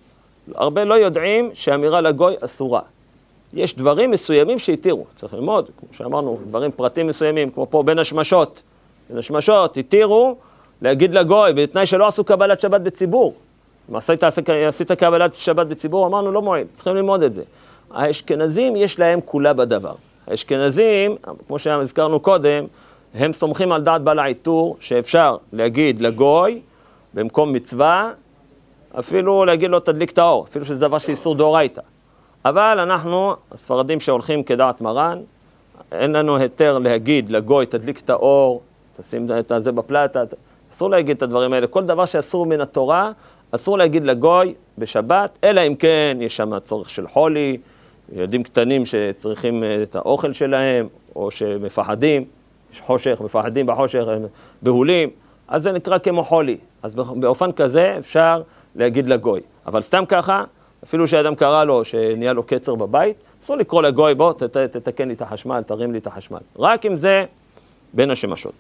הרבה לא יודעים שאמירה לגוי אסורה. יש דברים מסוימים שהתירו, צריך ללמוד, כמו שאמרנו, דברים פרטים מסוימים, כמו פה בין השמשות. בין השמשות התירו להגיד לגוי, בתנאי שלא עשו קבלת שבת בציבור. אם עשית, עשית קבלת שבת בציבור, אמרנו לא מועיל, צריכים ללמוד את זה. האשכנזים יש להם כולה בדבר. האשכנזים, כמו שהזכרנו קודם, הם סומכים על דעת בעל העיטור, שאפשר להגיד לגוי, במקום מצווה, אפילו להגיד לו תדליק את האור, אפילו שזה דבר שאיסור דאורייתא. אבל אנחנו, הספרדים שהולכים כדעת מרן, אין לנו היתר להגיד לגוי תדליק את האור, תשים את זה בפלטה, אסור להגיד את הדברים האלה. כל דבר שאסור מן התורה, אסור להגיד לגוי בשבת, אלא אם כן יש שם צורך של חולי, ילדים קטנים שצריכים את האוכל שלהם, או שמפחדים, יש חושך, מפחדים בחושך, הם בהולים, אז זה נקרא כמו חולי. אז באופן כזה אפשר להגיד לגוי. אבל סתם ככה, אפילו שאדם קרא לו, שנהיה לו קצר בבית, אסור לקרוא לגוי, בוא ת, ת, תתקן לי את החשמל, תרים לי את החשמל. רק אם זה בין השמשות.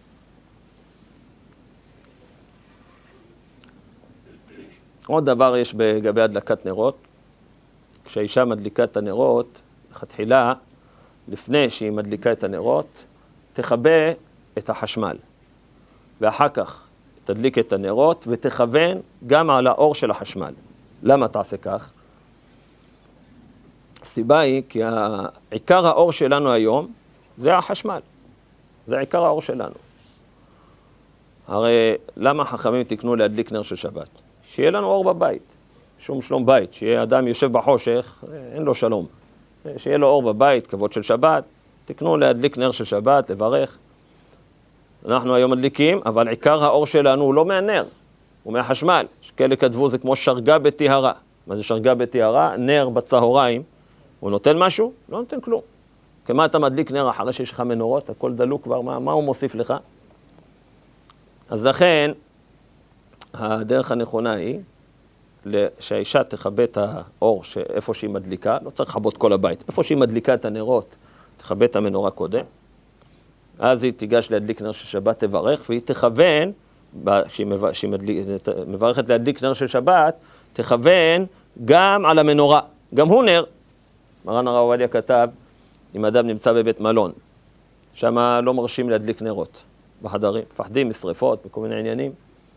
עוד דבר יש בגבי הדלקת נרות. כשהאישה מדליקה את הנרות, תחילה, לפני שהיא מדליקה את הנרות, תכבה את החשמל. ואחר כך תדליק את הנרות ותכוון גם על האור של החשמל. למה תעשה כך? הסיבה היא כי עיקר האור שלנו היום זה החשמל. זה עיקר האור שלנו. הרי למה חכמים תקנו להדליק נר של שבת? שיהיה לנו אור בבית. שום שלום בית. שיהיה אדם יושב בחושך, אין לו שלום. שיהיה לו אור בבית, כבוד של שבת. תקנו להדליק נר של שבת, לברך. אנחנו היום מדליקים, אבל עיקר האור שלנו הוא לא מהנר, הוא מהחשמל. שכאלה כתבו זה כמו שרגה בטהרה. מה זה שרגה בטהרה? נר בצהריים. הוא נותן משהו? לא נותן כלום. כמה אתה מדליק נר אחרי שיש לך מנורות, הכל דלוק כבר, מה, מה הוא מוסיף לך? אז לכן, הדרך הנכונה היא, שהאישה תכבה את האור איפה שהיא מדליקה, לא צריך לכבות כל הבית, איפה שהיא מדליקה את הנרות, תכבה את המנורה קודם, אז היא תיגש להדליק נר של שבת, תברך, והיא תכוון, כשהיא מברכת להדליק נר של שבת, תכוון גם על המנורה, גם הוא נר. מרן הרב עובדיה כתב, אם אדם נמצא בבית מלון, שם לא מרשים להדליק נרות בחדרים, מפחדים משריפות, מכל מיני עניינים.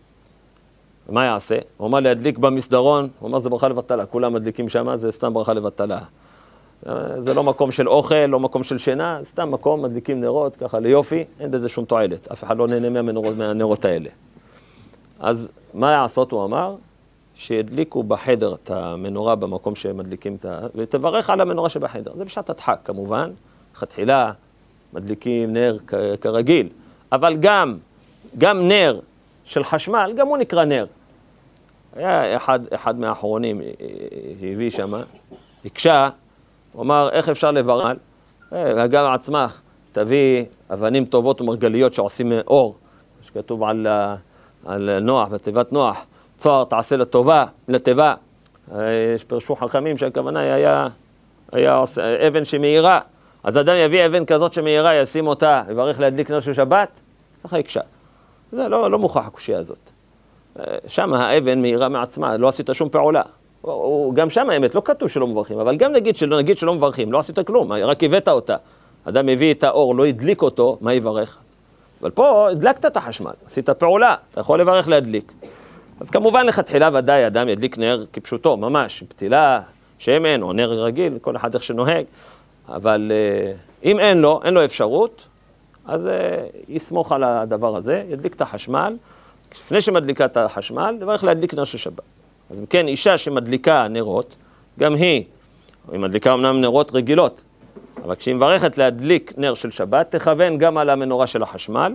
מה יעשה? הוא אומר להדליק במסדרון, הוא אומר זה ברכה לבטלה, כולם מדליקים שם, זה סתם ברכה לבטלה. זה לא מקום של אוכל, לא מקום של שינה, סתם מקום, מדליקים נרות, ככה ליופי, אין בזה שום תועלת, אף אחד לא נהנה מהנרות, מהנרות האלה. אז מה יעשות, הוא אמר? שידליקו בחדר את המנורה במקום שהם מדליקים את ה... ותברך על המנורה שבחדר. זה בשעת הדחק, כמובן, תחילה מדליקים נר כ- כרגיל, אבל גם, גם נר של חשמל, גם הוא נקרא נר. היה אחד, אחד מהאחרונים שהביא שם, הקשה, הוא אמר, איך אפשר לברך? והגם עצמך, תביא אבנים טובות ומרגליות שעושים אור, שכתוב על, על נוח, בתיבת נוח, צוהר תעשה לטובה, לטבע. יש פרשו חכמים שהכוונה היה, היה אבן שמאירה, אז אדם יביא אבן כזאת שמאירה, ישים אותה, יברך להדליק נר של שבת, ככה יקשה. זה לא, לא מוכח הקושיה הזאת. שם האבן מאירה מעצמה, לא עשית שום פעולה. גם שם האמת, לא כתוב שלא מברכים, אבל גם נגיד שלא, נגיד שלא מברכים, לא עשית כלום, רק הבאת אותה. אדם מביא את האור, לא ידליק אותו, מה יברך? אבל פה הדלקת את החשמל, עשית פעולה, אתה יכול לברך להדליק. אז כמובן לכתחילה ודאי אדם ידליק נר כפשוטו, ממש, פתילה, שמן או נר רגיל, כל אחד איך שנוהג. אבל אם אין לו, אין לו אפשרות, אז יסמוך על הדבר הזה, ידליק את החשמל, לפני שמדליקה את החשמל, לברך להדליק נר של שבת. אז כן, אישה שמדליקה נרות, גם היא, היא מדליקה אמנם נרות רגילות, אבל כשהיא מברכת להדליק נר של שבת, תכוון גם על המנורה של החשמל,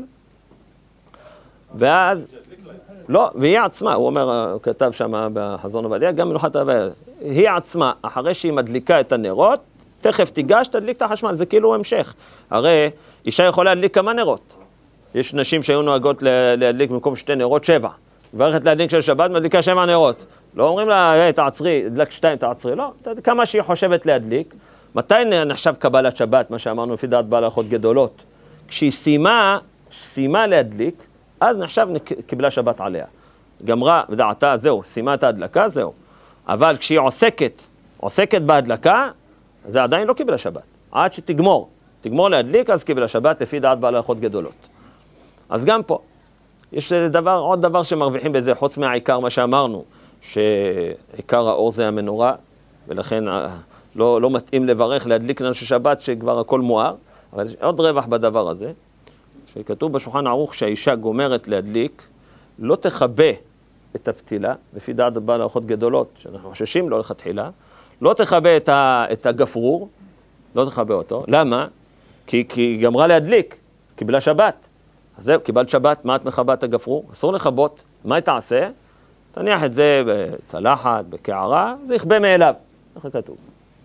ואז, לא, והיא עצמה, הוא אומר, הוא כתב שם בחזון עובדיה, גם מנוחת הוויה, היא עצמה, אחרי שהיא מדליקה את הנרות, תכף תיגש, תדליק את החשמל, זה כאילו המשך. הרי אישה יכולה להדליק כמה נרות. יש נשים שהיו נוהגות להדליק במקום שתי נרות, שבע. מברכת להדליק של שבת, מדליקה שבע נרות. לא אומרים לה, היי, תעצרי, הדלקת שתיים, תעצרי. לא, כמה שהיא חושבת להדליק. מתי נחשב קבלת שבת, מה שאמרנו לפי דעת בעל הלכות גדולות? כשהיא סיימה, סיימה להדליק, אז נחשב קיבלה שבת עליה. גמרה, בדעתה, זהו, סיימה את ההדלקה, זהו. אבל כשהיא עוסקת, עוסקת בהדלקה, זה עדיין לא קיבלה שבת. עד שתגמור, תגמור להדליק, אז קיבלה שבת לפי דעת בעלי הלכות גדולות. אז גם פה, יש דבר, עוד דבר שמרוויחים בזה, חוץ מהעיקר מה שאמרנו, שעיקר האור זה המנורה, ולכן לא, לא מתאים לברך, להדליק לנו שבת שכבר הכל מואר, אבל יש עוד רווח בדבר הזה, שכתוב בשולחן ערוך שהאישה גומרת להדליק, לא תחבא את הפתילה, לפי דעת בעלי הלכות גדולות, שאנחנו חוששים לו לכתחילה, לא תחבא את, ה, את הגפרור, לא תחבא אותו. למה? כי, כי היא גמרה להדליק, קיבלה שבת. אז זהו, קיבלת שבת, מה את מחבאת הגפרור? אסור לחבות. מה היא תעשה? תניח את זה בצלחת, בקערה, זה יכבה מאליו. איך כתוב?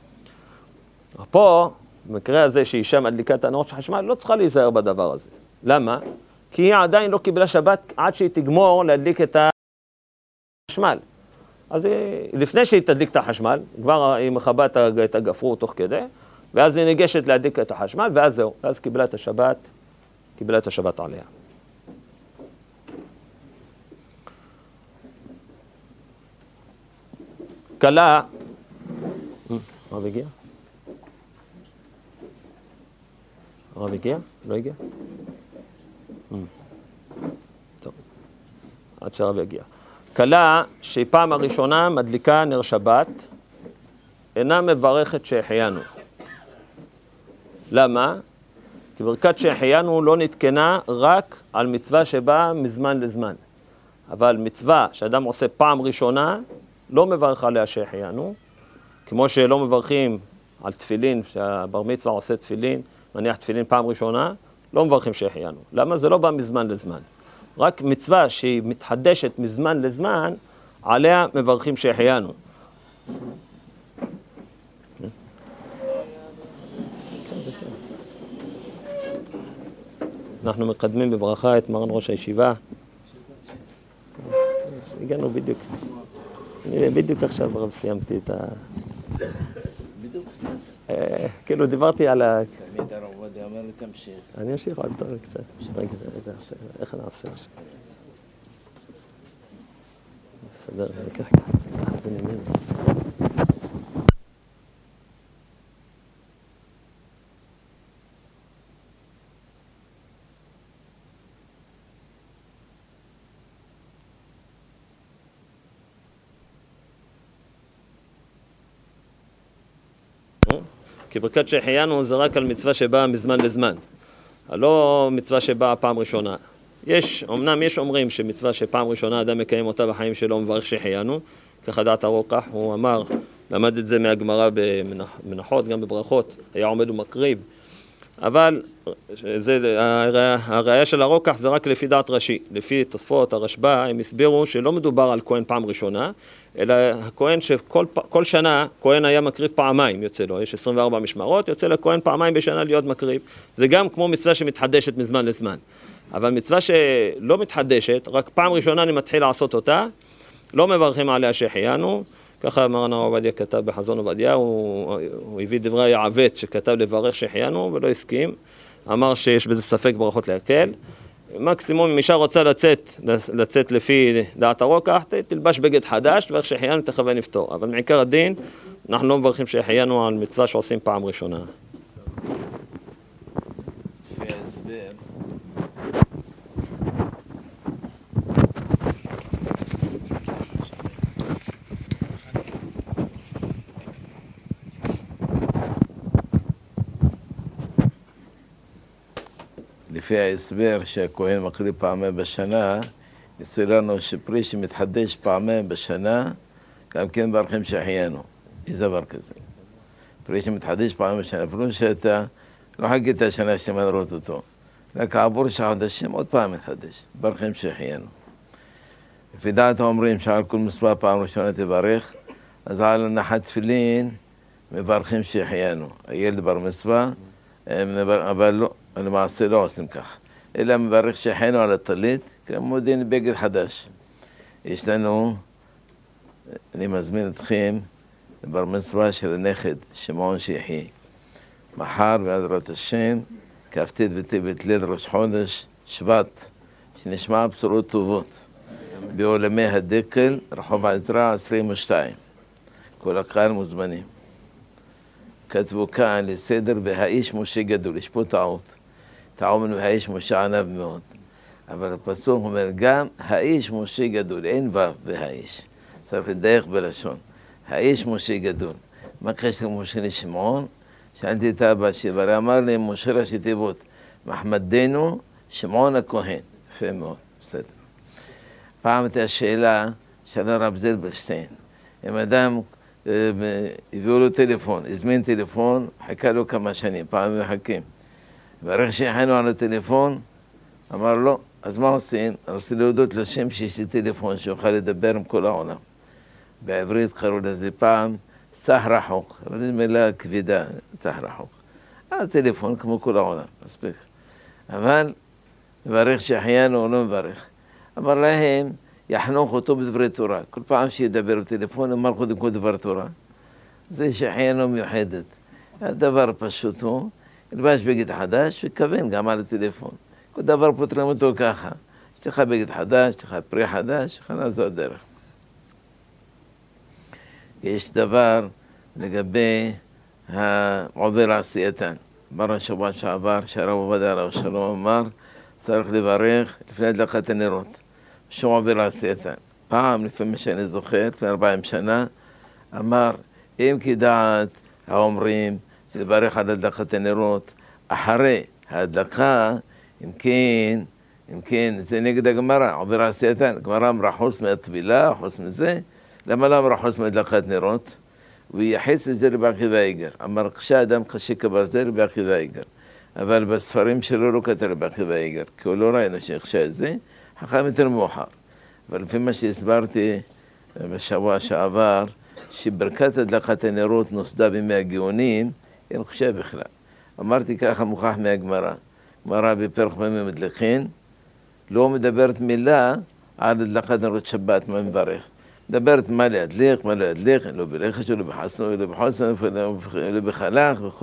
פה, במקרה הזה שאישה מדליקה את הנרות של חשמל, לא צריכה להיזהר בדבר הזה. למה? כי היא עדיין לא קיבלה שבת עד שהיא תגמור להדליק את החשמל. אז היא, לפני שהיא תדליק את החשמל, כבר היא מחבאה את הגפרור תוך כדי, ואז היא ניגשת להדליק את החשמל, ואז זהו, ואז קיבלה את השבת, קיבלה את השבת עליה. קלה, הרב הגיע? הרב הגיע? לא הגיע? טוב, עד שהרב יגיע. קלה שהיא פעם הראשונה מדליקה נר שבת, אינה מברכת שהחיינו. למה? כי ברכת שהחיינו לא נתקנה רק על מצווה שבאה מזמן לזמן. אבל מצווה שאדם עושה פעם ראשונה, לא מברך עליה שהחיינו, כמו שלא מברכים על תפילין, שהבר מצווה עושה תפילין, מניח תפילין פעם ראשונה, לא מברכים שהחיינו. למה? זה לא בא מזמן לזמן. רק מצווה שהיא מתחדשת מזמן לזמן, עליה מברכים שהחיינו. אנחנו מקדמים בברכה את מרן ראש הישיבה. הגענו בדיוק. אני בדיוק עכשיו רב סיימתי את ה... בדיוק סיימת? כאילו דיברתי על ה... תמיד הרב עובדיה אומר לי תמשיך. אני אמשיך עוד טוב קצת. רגע, איך אני אעשה משהו? נסדר, אני אקח את זה ממנו. כי ברכת שהחיינו זה רק על מצווה שבאה מזמן לזמן, לא מצווה שבאה פעם ראשונה. יש, אמנם יש אומרים שמצווה שפעם ראשונה אדם מקיים אותה בחיים שלו מברך שהחיינו, ככה דעת הרוקח, הוא אמר, למד את זה מהגמרא במנחות, גם בברכות, היה עומד ומקריב, אבל זה, הראייה של הרוקח זה רק לפי דעת רש"י, לפי תוספות הרשב"א, הם הסבירו שלא מדובר על כהן פעם ראשונה, אלא הכהן שכל כל שנה, כהן היה מקריב פעמיים, יוצא לו, יש עשרים וארבע משמרות, יוצא לכהן פעמיים בשנה להיות מקריב, זה גם כמו מצווה שמתחדשת מזמן לזמן, אבל מצווה שלא מתחדשת, רק פעם ראשונה אני מתחיל לעשות אותה, לא מברכים עליה שהחיינו, ככה מרן הרב עובדיה כתב בחזון עובדיה, הוא, הוא הביא דברי היעבץ שכתב לברך שהחיינו ולא הסכים, אמר שיש בזה ספק ברכות להקל, מקסימום אם אישה רוצה לצאת, לצאת לפי דעת הרוקח, תלבש בגד חדש, תברך שהחיינו תכוון לפתור, אבל מעיקר הדין, אנחנו לא מברכים שהחיינו על מצווה שעושים פעם ראשונה. לפי ההסבר, לפי ההסבר שהכהן מקריב פעמיים בשנה, יצא לנו שפרי שמתחדש פעמיים בשנה, גם כן ברכים שהחיינו. יש דבר כזה. פרי שמתחדש פעמיים בשנה, אפילו שאתה לא חגית השנה שלמה לראות אותו. רק עבור שעה חודשים עוד פעם מתחדש, ברכים שהחיינו. לפי דעת אומרים שעל כל מספר פעם ראשונה תברך, אז על הנחת תפילין מברכים שהחיינו. הילד בר מצווה, אבל לא. למעשה לא עושים כך, אלא מברך שהחיינו על הטלית, כמו דין בגד חדש. יש לנו, אני מזמין אתכם לבר מצווה של הנכד, שמעון שיחי. מחר בעזרת השם, כ"ט בטבת ליל ראש חודש, שבט, שנשמע בשורות טובות, בעולמי הדקל, רחוב עזרא עשרים ושתיים. כל הקהל מוזמנים. כתבו כאן לסדר, והאיש משה גדול, יש פה טעות. טעות ממנו, האיש משה ענב מאוד. אבל הפסוק אומר גם, האיש משה גדול, אין ו' והאיש. צריך לדייך בלשון. האיש משה גדול. מה קשר למשה לשמעון? שאלתי את אבא שברי, אמר לי, משה ראשי תיבות, מחמדנו, שמעון הכהן. יפה מאוד, בסדר. פעם הייתה שאלה של הרב זלברשטיין. אם אדם הביאו לו טלפון, הזמין טלפון, חיכה לו כמה שנים, פעם מחכים. ואיך שהחיינו על הטלפון, אמר לו, אז מה עושים? אני רוצה להודות לשם שיש לי טלפון שיוכל לדבר עם כל העולם. בעברית קראו לזה פעם סח רחוק, אבל זו מילה כבדה, סח רחוק. אז טלפון כמו כל העולם, מספיק. אבל מברך שהחיינו או לא מברך. אמר להם, יחנוך אותו בדברי תורה. כל פעם שידבר בטלפון, אמר קודם כל דבר תורה. זה שהחיינו מיוחדת. הדבר פשוט הוא, ילבש בגד חדש וכוון גם על הטלפון. כל דבר פותרים אותו ככה. יש לך בגד חדש, יש לך פרי חדש, וכן זו הדרך. יש דבר לגבי העובר עשייתן. אמר השבוע שעבר, שהרב עובדיה עליו שלום אמר, צריך לברך לפני הדלקת הנרות. שהוא עובר עשייתן. פעם, לפי מה שאני זוכר, לפני ארבעים שנה, אמר, אם כדעת האומרים, לברך על הדלקת הנרות, אחרי ההדלקה, אם כן, אם כן, זה נגד הגמרא, עובר עשייתן. הגמרא אמרה חוץ מהטבילה, חוץ מזה, למה לא אמרה חוץ מהדלקת נרות? הוא ייחס לזה רבי עקיבא איגר. אמר, כשאדם קשה כברזל, רבי עקיבא איגר. אבל בספרים שלו לא כתב רבי עקיבא איגר, כי הוא לא ראינו שיחשה את זה, חכם יותר מאוחר. אבל לפי מה שהסברתי בשבוע שעבר, שברכת הדלקת הנרות נוסדה בימי הגאונים, אין חושב בכלל. אמרתי ככה מוכח מהגמרא. גמרא בפרק מ"ם מדלכין, לא מדברת מילה על הדלקת נרות שבת, מה מברך. מדברת מה להדליק, מה להדליק, לא בלחש, לא בחסנו, לא בחוסן, לא בחלך וכו'.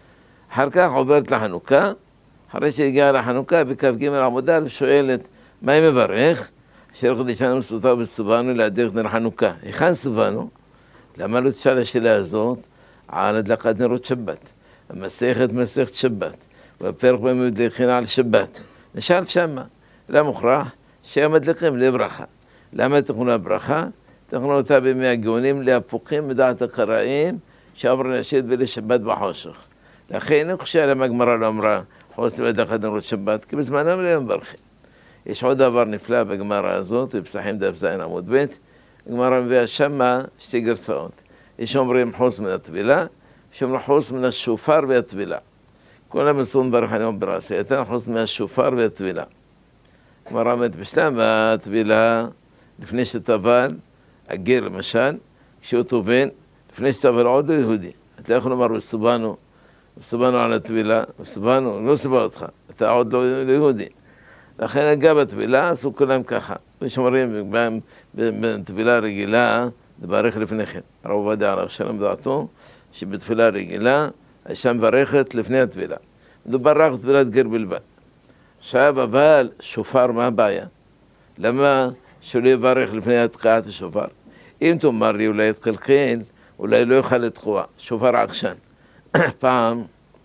אחר כך עוברת לחנוכה, אחרי שהגיעה לחנוכה, בכף ג' עמוד א' שואלת, מה היא מברך? אשר קדישנו סוטה וסובנו להדליק נר חנוכה. היכן סובנו? למה לא תשאל השאלה הזאת על הדלקת נרות שבת? המסכת מסכת שבת, והפרק בהם מדליקים על שבת. נשאל שמה, לא מוכרח, שהם מדליקים לברכה. למה תכונה ברכה? תכונה אותה בימי הגאונים להפוכים מדעת הקראים, שאמרו לשבת ולשבת בחושך. לכן אני חושב למה הגמרא לא אמרה חוץ מהדלקת נרות שבת, כי בזמנם לא מברכים. יש עוד דבר נפלא בגמרא הזאת, בפסחים דף ז עמוד ב', הגמרא מביאה שמה שתי גרסאות. יש אומרים חוץ מן הטבילה, יש אומרים חוץ מן השופר והטבילה. כל המסון ברוך היום ברעשייתן, חוץ מהשופר והטבילה. הגמרא אומרת בשלב הטבילה, לפני שטבל, הגר למשל, כשהוא טובן, לפני שטבל עוד לא יהודי. אתה יכול לומר, וסובנו, וסובנו על הטבילה, וסובנו, לא סובה אותך, אתה עוד לא יהודי. לכן הגע בטבילה, עשו כולם ככה. ושומרים בטבילה רגילה, לברך לפני כן. הרב עובדיה עליו שלום דעתו, שבתפילה רגילה, האישה מברכת לפני הטבילה. מדובר רק טבילת גר בלבד. עכשיו, אבל שופר, מה הבעיה? למה שלא יברך לפני התקעת השופר? אם תאמר לי, אולי יתקלקל, אולי לא יוכל לתקוע. שופר עקשן. פעם,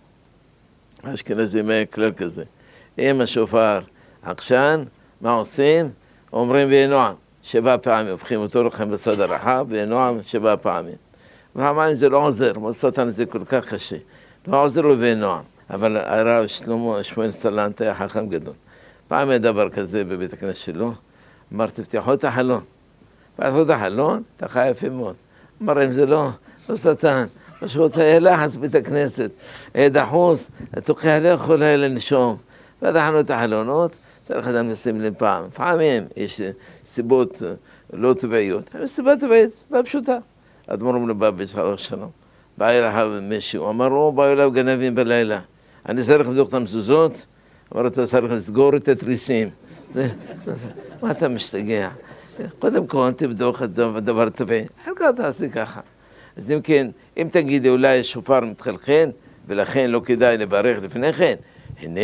אשכנזים היה כלל כזה. אם השופר עקשן, מה עושים? אומרים וינועם, שבע פעמים, הופכים אותו לכם בצד הרחב, וינועם שבע פעמים. והמים זה לא עוזר, מוסתן זה כל כך קשה. לא עוזר לו וינועם. אבל הרב שלמה, שמואל סלנט היה חכם גדול. פעם היה דבר כזה בבית הכנסת שלו, אמר, תפתחו את החלון. פתחו את החלון, אתה חי יפה מאוד. אמר, אם זה לא, לא שטן, פשוט היה לחץ בית הכנסת, היה דחוס, התוקע לא יכול היה לנשום. פתחנו את החלונות, צריך אדם לשים לב פעם. פעמים יש סיבות לא טבעיות, יש סיבה טבעית, סיבה פשוטה. אדמו"ר מלובביץ' עליו שלום. בא אליו מישהו, אמר לו, באו אליו גנבים בלילה. אני צריך לבדוק את המזוזות, אמר, אתה צריך לסגור את התריסים. מה אתה משתגע? קודם כל תבדוק את הדבר טבעי, אחר כך תעשי ככה. אז אם כן, אם תגידי אולי שופר מתחלחן, ולכן לא כדאי לברך לפני כן, הנה,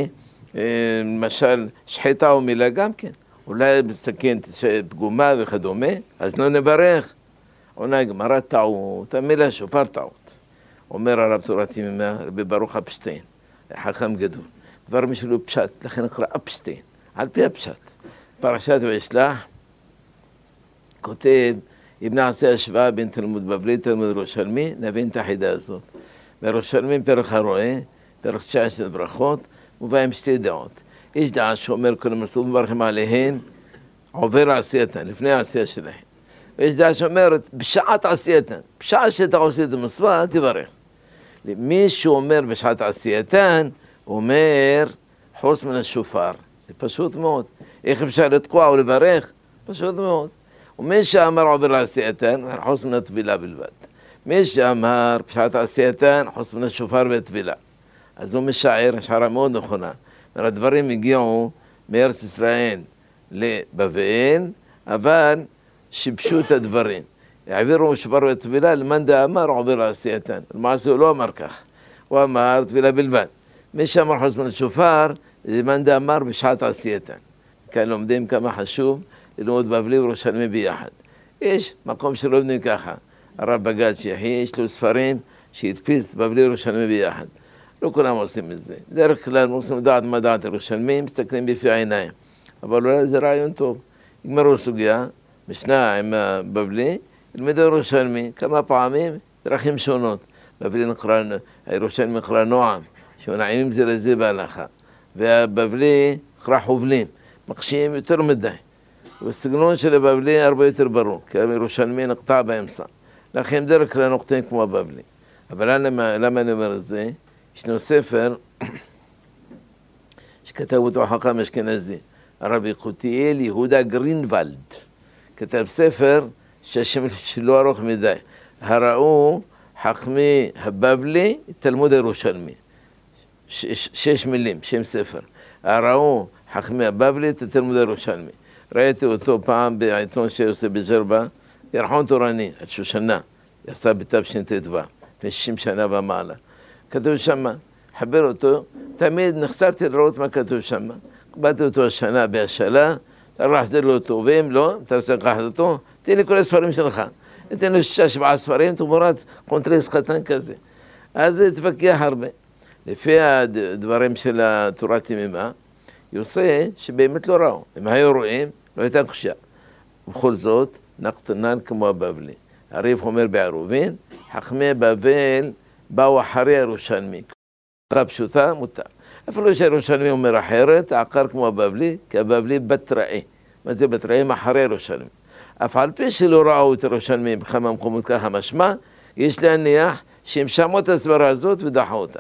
למשל, שחיטה או מילה גם כן. אולי בסכין פגומה וכדומה, אז לא נברך. עונה גמרא טעות, המילה שופר טעות. אומר הרב תורת ימימה, רבי ברוך אפשטיין, חכם גדול. דבר משלו פשט, לכן נקרא אפשטיין, על פי הפשט. פרשת וישלח, כותב, אם נעשה השוואה בין תלמוד בבלי לתלמוד ירושלמי, נבין את החידה הזאת. בירושלמי פרק הרואה, פרק תשע עשרה ברכות, מובא עם שתי דעות. יש דעה שאומר כל המסעוד מברכים עליהן, עובר עשייתן, לפני העשייה שלהן. ויש דעה שאומרת, בשעת עשייתן, בשעה שאתה עושה את המצווה, תברך. מי שאומר בשעת עשייתן, אומר חוץ מן השופר. זה פשוט מאוד. איך אפשר לתקוע או לברך? פשוט מאוד. ומי שאמר עובר לעשייתן, חוץ מן הטבילה בלבד. מי שאמר בשעת עשייתן, חוץ מן השופר והטבילה. אז הוא משער, השערה מאוד נכונה. הדברים הגיעו מארץ ישראל לבבל, אבל שיבשו את הדברים. העבירו שופר וטבילה, למאן דאמר עובר לעשייתן. למעשה הוא לא אמר כך. הוא אמר טבילה בלבד. מי שאמר חוץ מן השופר, זה מאן דאמר בשעת עשייתן. כאן לומדים כמה חשוב ללמוד בבלי וירושלמי ביחד. יש מקום שלא לומדים ככה. הרב בגד שיחי, יש לו ספרים שהדפיס בבלי וירושלמי ביחד. לא כולם עושים את זה. דרך כלל רוצים לדעת מה דעת ירושלמי, מסתכלים בפי העיניים. אבל אולי זה רעיון טוב. יגמרו סוגיה, משנה עם הבבלי, ילמדו ירושלמי כמה פעמים, דרכים שונות. בבלי נקרא, הירושלמי נקרא נועם, שנעים זה לזה בהלכה. והבבלי נקרא חובלים, מקשים יותר מדי. והסגנון של הבבלי הרבה יותר ברור, כי הירושלמי נקטע באמצע. לכן דרך כלל נוקטים כמו הבבלי. אבל למה, למה אני אומר את זה? ישנו ספר שכתב אותו חכם אשכנזי, הרב יקותיאל יהודה גרינוולד. כתב ספר שהשם שלו ארוך מדי. הראו חכמי הבבלי, תלמוד הירושלמי. שש, שש מילים, שם ספר. הראו חכמי הבבלי, תלמוד הירושלמי. ראיתי אותו פעם בעיתון שעושה בג'רבה, ירחון תורני, עד שושנה, יעשה בתש"ט לפני שישים שנה ומעלה. כתוב שמה, חבר אותו, תמיד נחסרתי לראות מה כתוב שמה. קבלתי אותו השנה בהשאלה, אתה לא להחזיר לו אותו, ואם לא, אתה רוצה לקחת אותו, תן לי כל הספרים שלך. תן לו שישה, שבעה ספרים, תמורת קונטרס חתן כזה. אז תפקח הרבה. לפי הדברים של תורת ימימה, יוצא שבאמת לא ראו. אם היו רואים, לא הייתה קשה. ובכל זאת, נקטנן כמו הבבלי. הריף אומר בעירובין, חכמי בבל באו אחרי הירושלמי. קרא פשוטה, מותר. אפילו שהירושלמי אומר אחרת, העקר כמו הבבלי, כי הבבלי בתראי. מה זה בתראי? אחרי הירושלמי. אף על פי שלא ראו את הירושלמי בכמה מקומות ככה משמע, יש להניח שהם שמעו את הסברה הזאת ודחו אותה.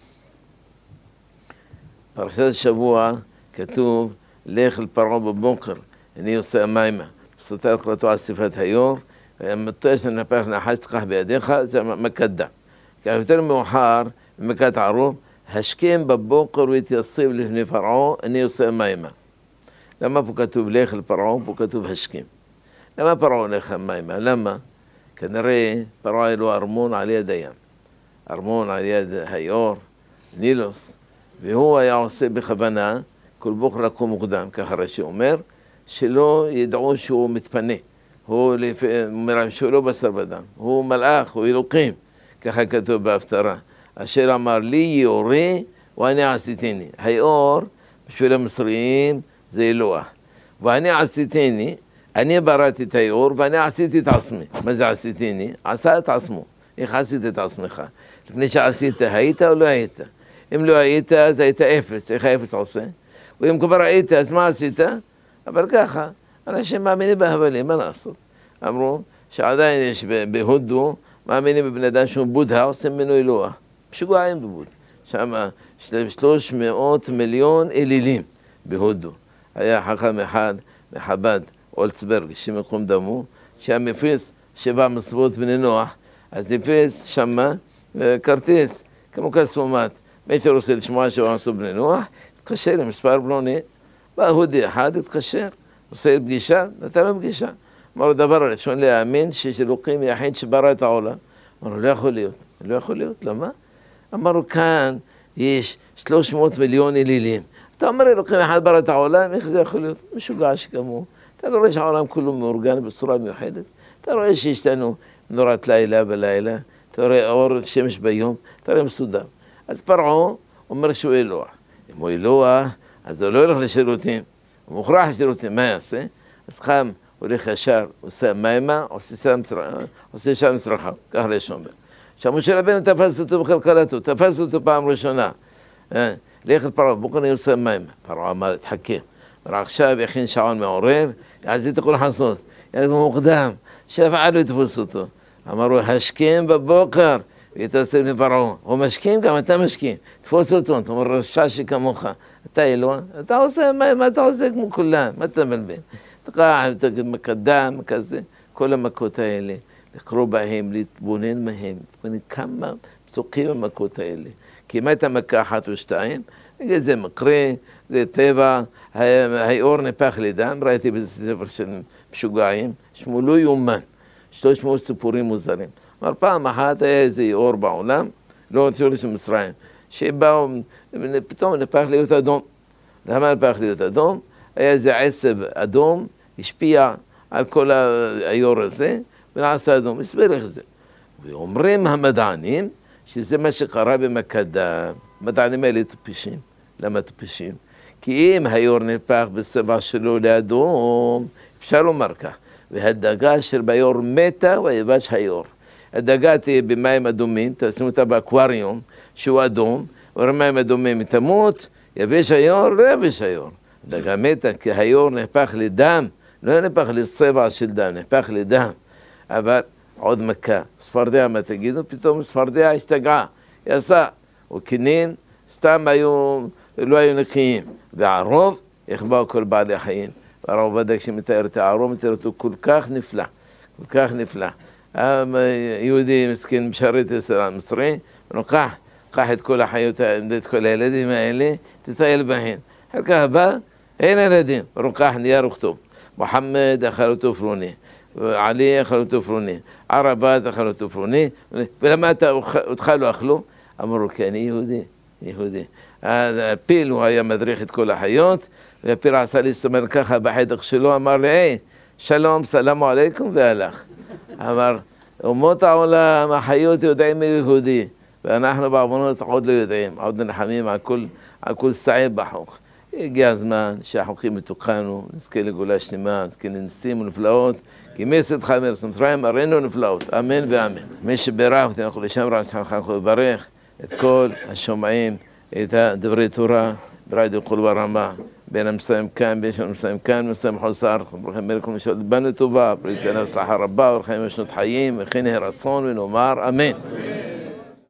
פרשת השבוע כתוב, לך אל פרעה בבוקר, אני עושה המימה. סותר קראתו על שפת היור, מתי שנפח נחש תקח בידיך, זה מקדה. כי יותר מאוחר, במכת ערוב, השכם בבוקר והתייצב לפני פרעה, אני עושה המימה. למה פה כתוב לך אל פרעה, פה כתוב השכם? למה פרעה הולך המימה? למה? כנראה פרעה היה לו ארמון על יד הים. ארמון על יד היור, נילוס, והוא היה עושה בכוונה, כל בוקר לקום מוקדם, ככה רש"י אומר, שלא ידעו שהוא מתפנה. הוא אומר שהוא לא בשר ודם, הוא מלאך, הוא אלוקים, ככה כתוב בהפטרה. אשר אמר לי יורה ואני עשיתני. היאור, בשביל המצריים, זה אלוה. ואני עשיתני, אני בראתי את היאור ואני עשיתי את עצמי. מה זה עשיתני? עשה את עצמו. איך עשית את עצמך? לפני שעשית, היית או לא היית? אם לא היית, אז היית אפס. איך האפס עושה? ואם כבר היית, אז מה עשית? אבל ככה, אנשים מאמינים בהבלים, מה לעשות? אמרו שעדיין יש בהודו, מאמינים בבן אדם שהוא בודה, עושים ממנו אלוה. משוגעים בבוד. שם שלוש מאות מיליון אלילים בהודו. היה חכם אחד מחב"ד, אולצברג, שמקום דמו, שהיה מפיס שבע מצוות בני נוח, אז הפיס שמה כרטיס, כמו כספומט. מי שרוצה לשמוע שבע מצוות בני נוח, התקשר למספר בלוני, בא הודי אחד, התקשר, עושה פגישה, נתן לו פגישה. אמר לו דבר הראשון להאמין שיש אלוקים יחיד שברא את העולם. אמר לו, לא יכול להיות. לא יכול להיות, למה? אמרו, כאן יש שלוש מאות מיליון אלילים. אתה אומר, אלוקים אחד ברא את העולם, איך זה יכול להיות? משוגע שכמו. אתה לא רואה שהעולם כולו מאורגן בצורה מיוחדת. אתה רואה שיש לנו נורת לילה בלילה, אתה רואה אור שמש ביום, אתה רואה מסודר. אז פרעה אומר שהוא אלוה. אם הוא אלוה, אז הוא לא הולך לשירותים, הוא מוכרח לשירותים, מה יעשה? אז חם הולך ישר, עושה מימה, עושה שם צרחה, ככה לשומר. עכשיו משה רבנו תפס אותו בכלכלתו, תפס אותו פעם ראשונה. לך לפרעה, בוא כאן עושה מימה. פרעה אמר, תחכה. אמר עכשיו יכין שעון מעורר, אז זה תוכל לעשות. יאללה מוקדם, שאף אחד לא יתפוס אותו. אמרו, השכם בבוקר, ויתעשר לפרעה. הוא משכים, גם אתה משכים. תפוס אותו, אתה אומר, רשע שכמוך. אתה אלוה, אתה עושה, מה אתה עושה כמו כולם? מה אתה מבלבל? תקע, מקדם, כזה, כל המכות האלה. לקרוא בהם, להתבונן מהם. כמה פסוקים המכות האלה. כמעט המכה אחת או שתיים, זה מקרה, זה טבע, האור נפח לדם, ראיתי בזה ספר של משוגעים, שמו לא יומן, שלוש מאות סיפורים מוזרים. אבל פעם אחת היה איזה אור בעולם, לא תיאור של מצרים, שבאו, פתאום נפח להיות אדום. למה נפח להיות אדום? היה איזה עשב אדום, השפיע על כל האור הזה, ונעשה אדום, הסבר איך זה. ואומרים המדענים, שזה מה שקרה במקדם. מדענים האלה טיפשים. למה טיפשים? כי אם האור נפח בצבע שלו לאדום, אפשר לומר כך. והדגה אשר באור מתה ויבש האור. הדגה תהיה במים אדומים, תשימו אותה באקווריום, שהוא אדום, ובמים אדומים תמות, יבש האור, לא יבש האור. הדגה מתה כי האור נפח לדם, לא נפח לצבע של דם, נפח לדם. אבל עוד מכה, ספרדיה מה תגידו? פתאום ספרדיה השתגעה, יעשה, וכנין, סתם היו, לא היו נקיים, והערוב, איך באו כל בעלי החיים, והרב בדק שמתאר את הערוב, מתאר אותו כל כך נפלא, כל כך נפלא. יהודי מסכן משרת אצל המצרי, ונוקח, קח את כל החיות, את כל הילדים האלה, תטייל בהן. אחר כך בא, אין ילדים, ונוקח נהיה רוכתו. מוחמד אכל אותו פרוני. עלי אכל אותו פרוני, ערבת אכל אותו פרוני, ולמה אותך לא אכלו? אמרו, כי אני יהודי, יהודי. הפיל הוא היה מדריך את כל החיות, והפיל עשה לי סמן ככה בחדך שלו, אמר לי, היי, שלום, סלאם עליכם, והלך. אמר, אומות העולם, החיות יודעים מי יהודי, ואנחנו בעוונות עוד לא יודעים, עוד נחמים על כל, על כל סעיב בחוק. הגיע הזמן שהחוקים יתוקנו, נזכה לגאולה שלמה, נזכה לניסים ונפלאות, כי מסעדך מארץ מצרים הראינו נפלאות, אמן ואמן. מי שבירך אותי, אנחנו לשם רע, אנחנו לברך את כל השומעים, את דברי תורה, ברדיו קול ברמה, בין המסיים כאן, בין המסיים כאן, מסיים חוסר, ברוכים מלכם משעות בנו טובה, פריטנה וסלחה רבה, ורחיים ושנות חיים, וכן הרצון ונאמר אמן.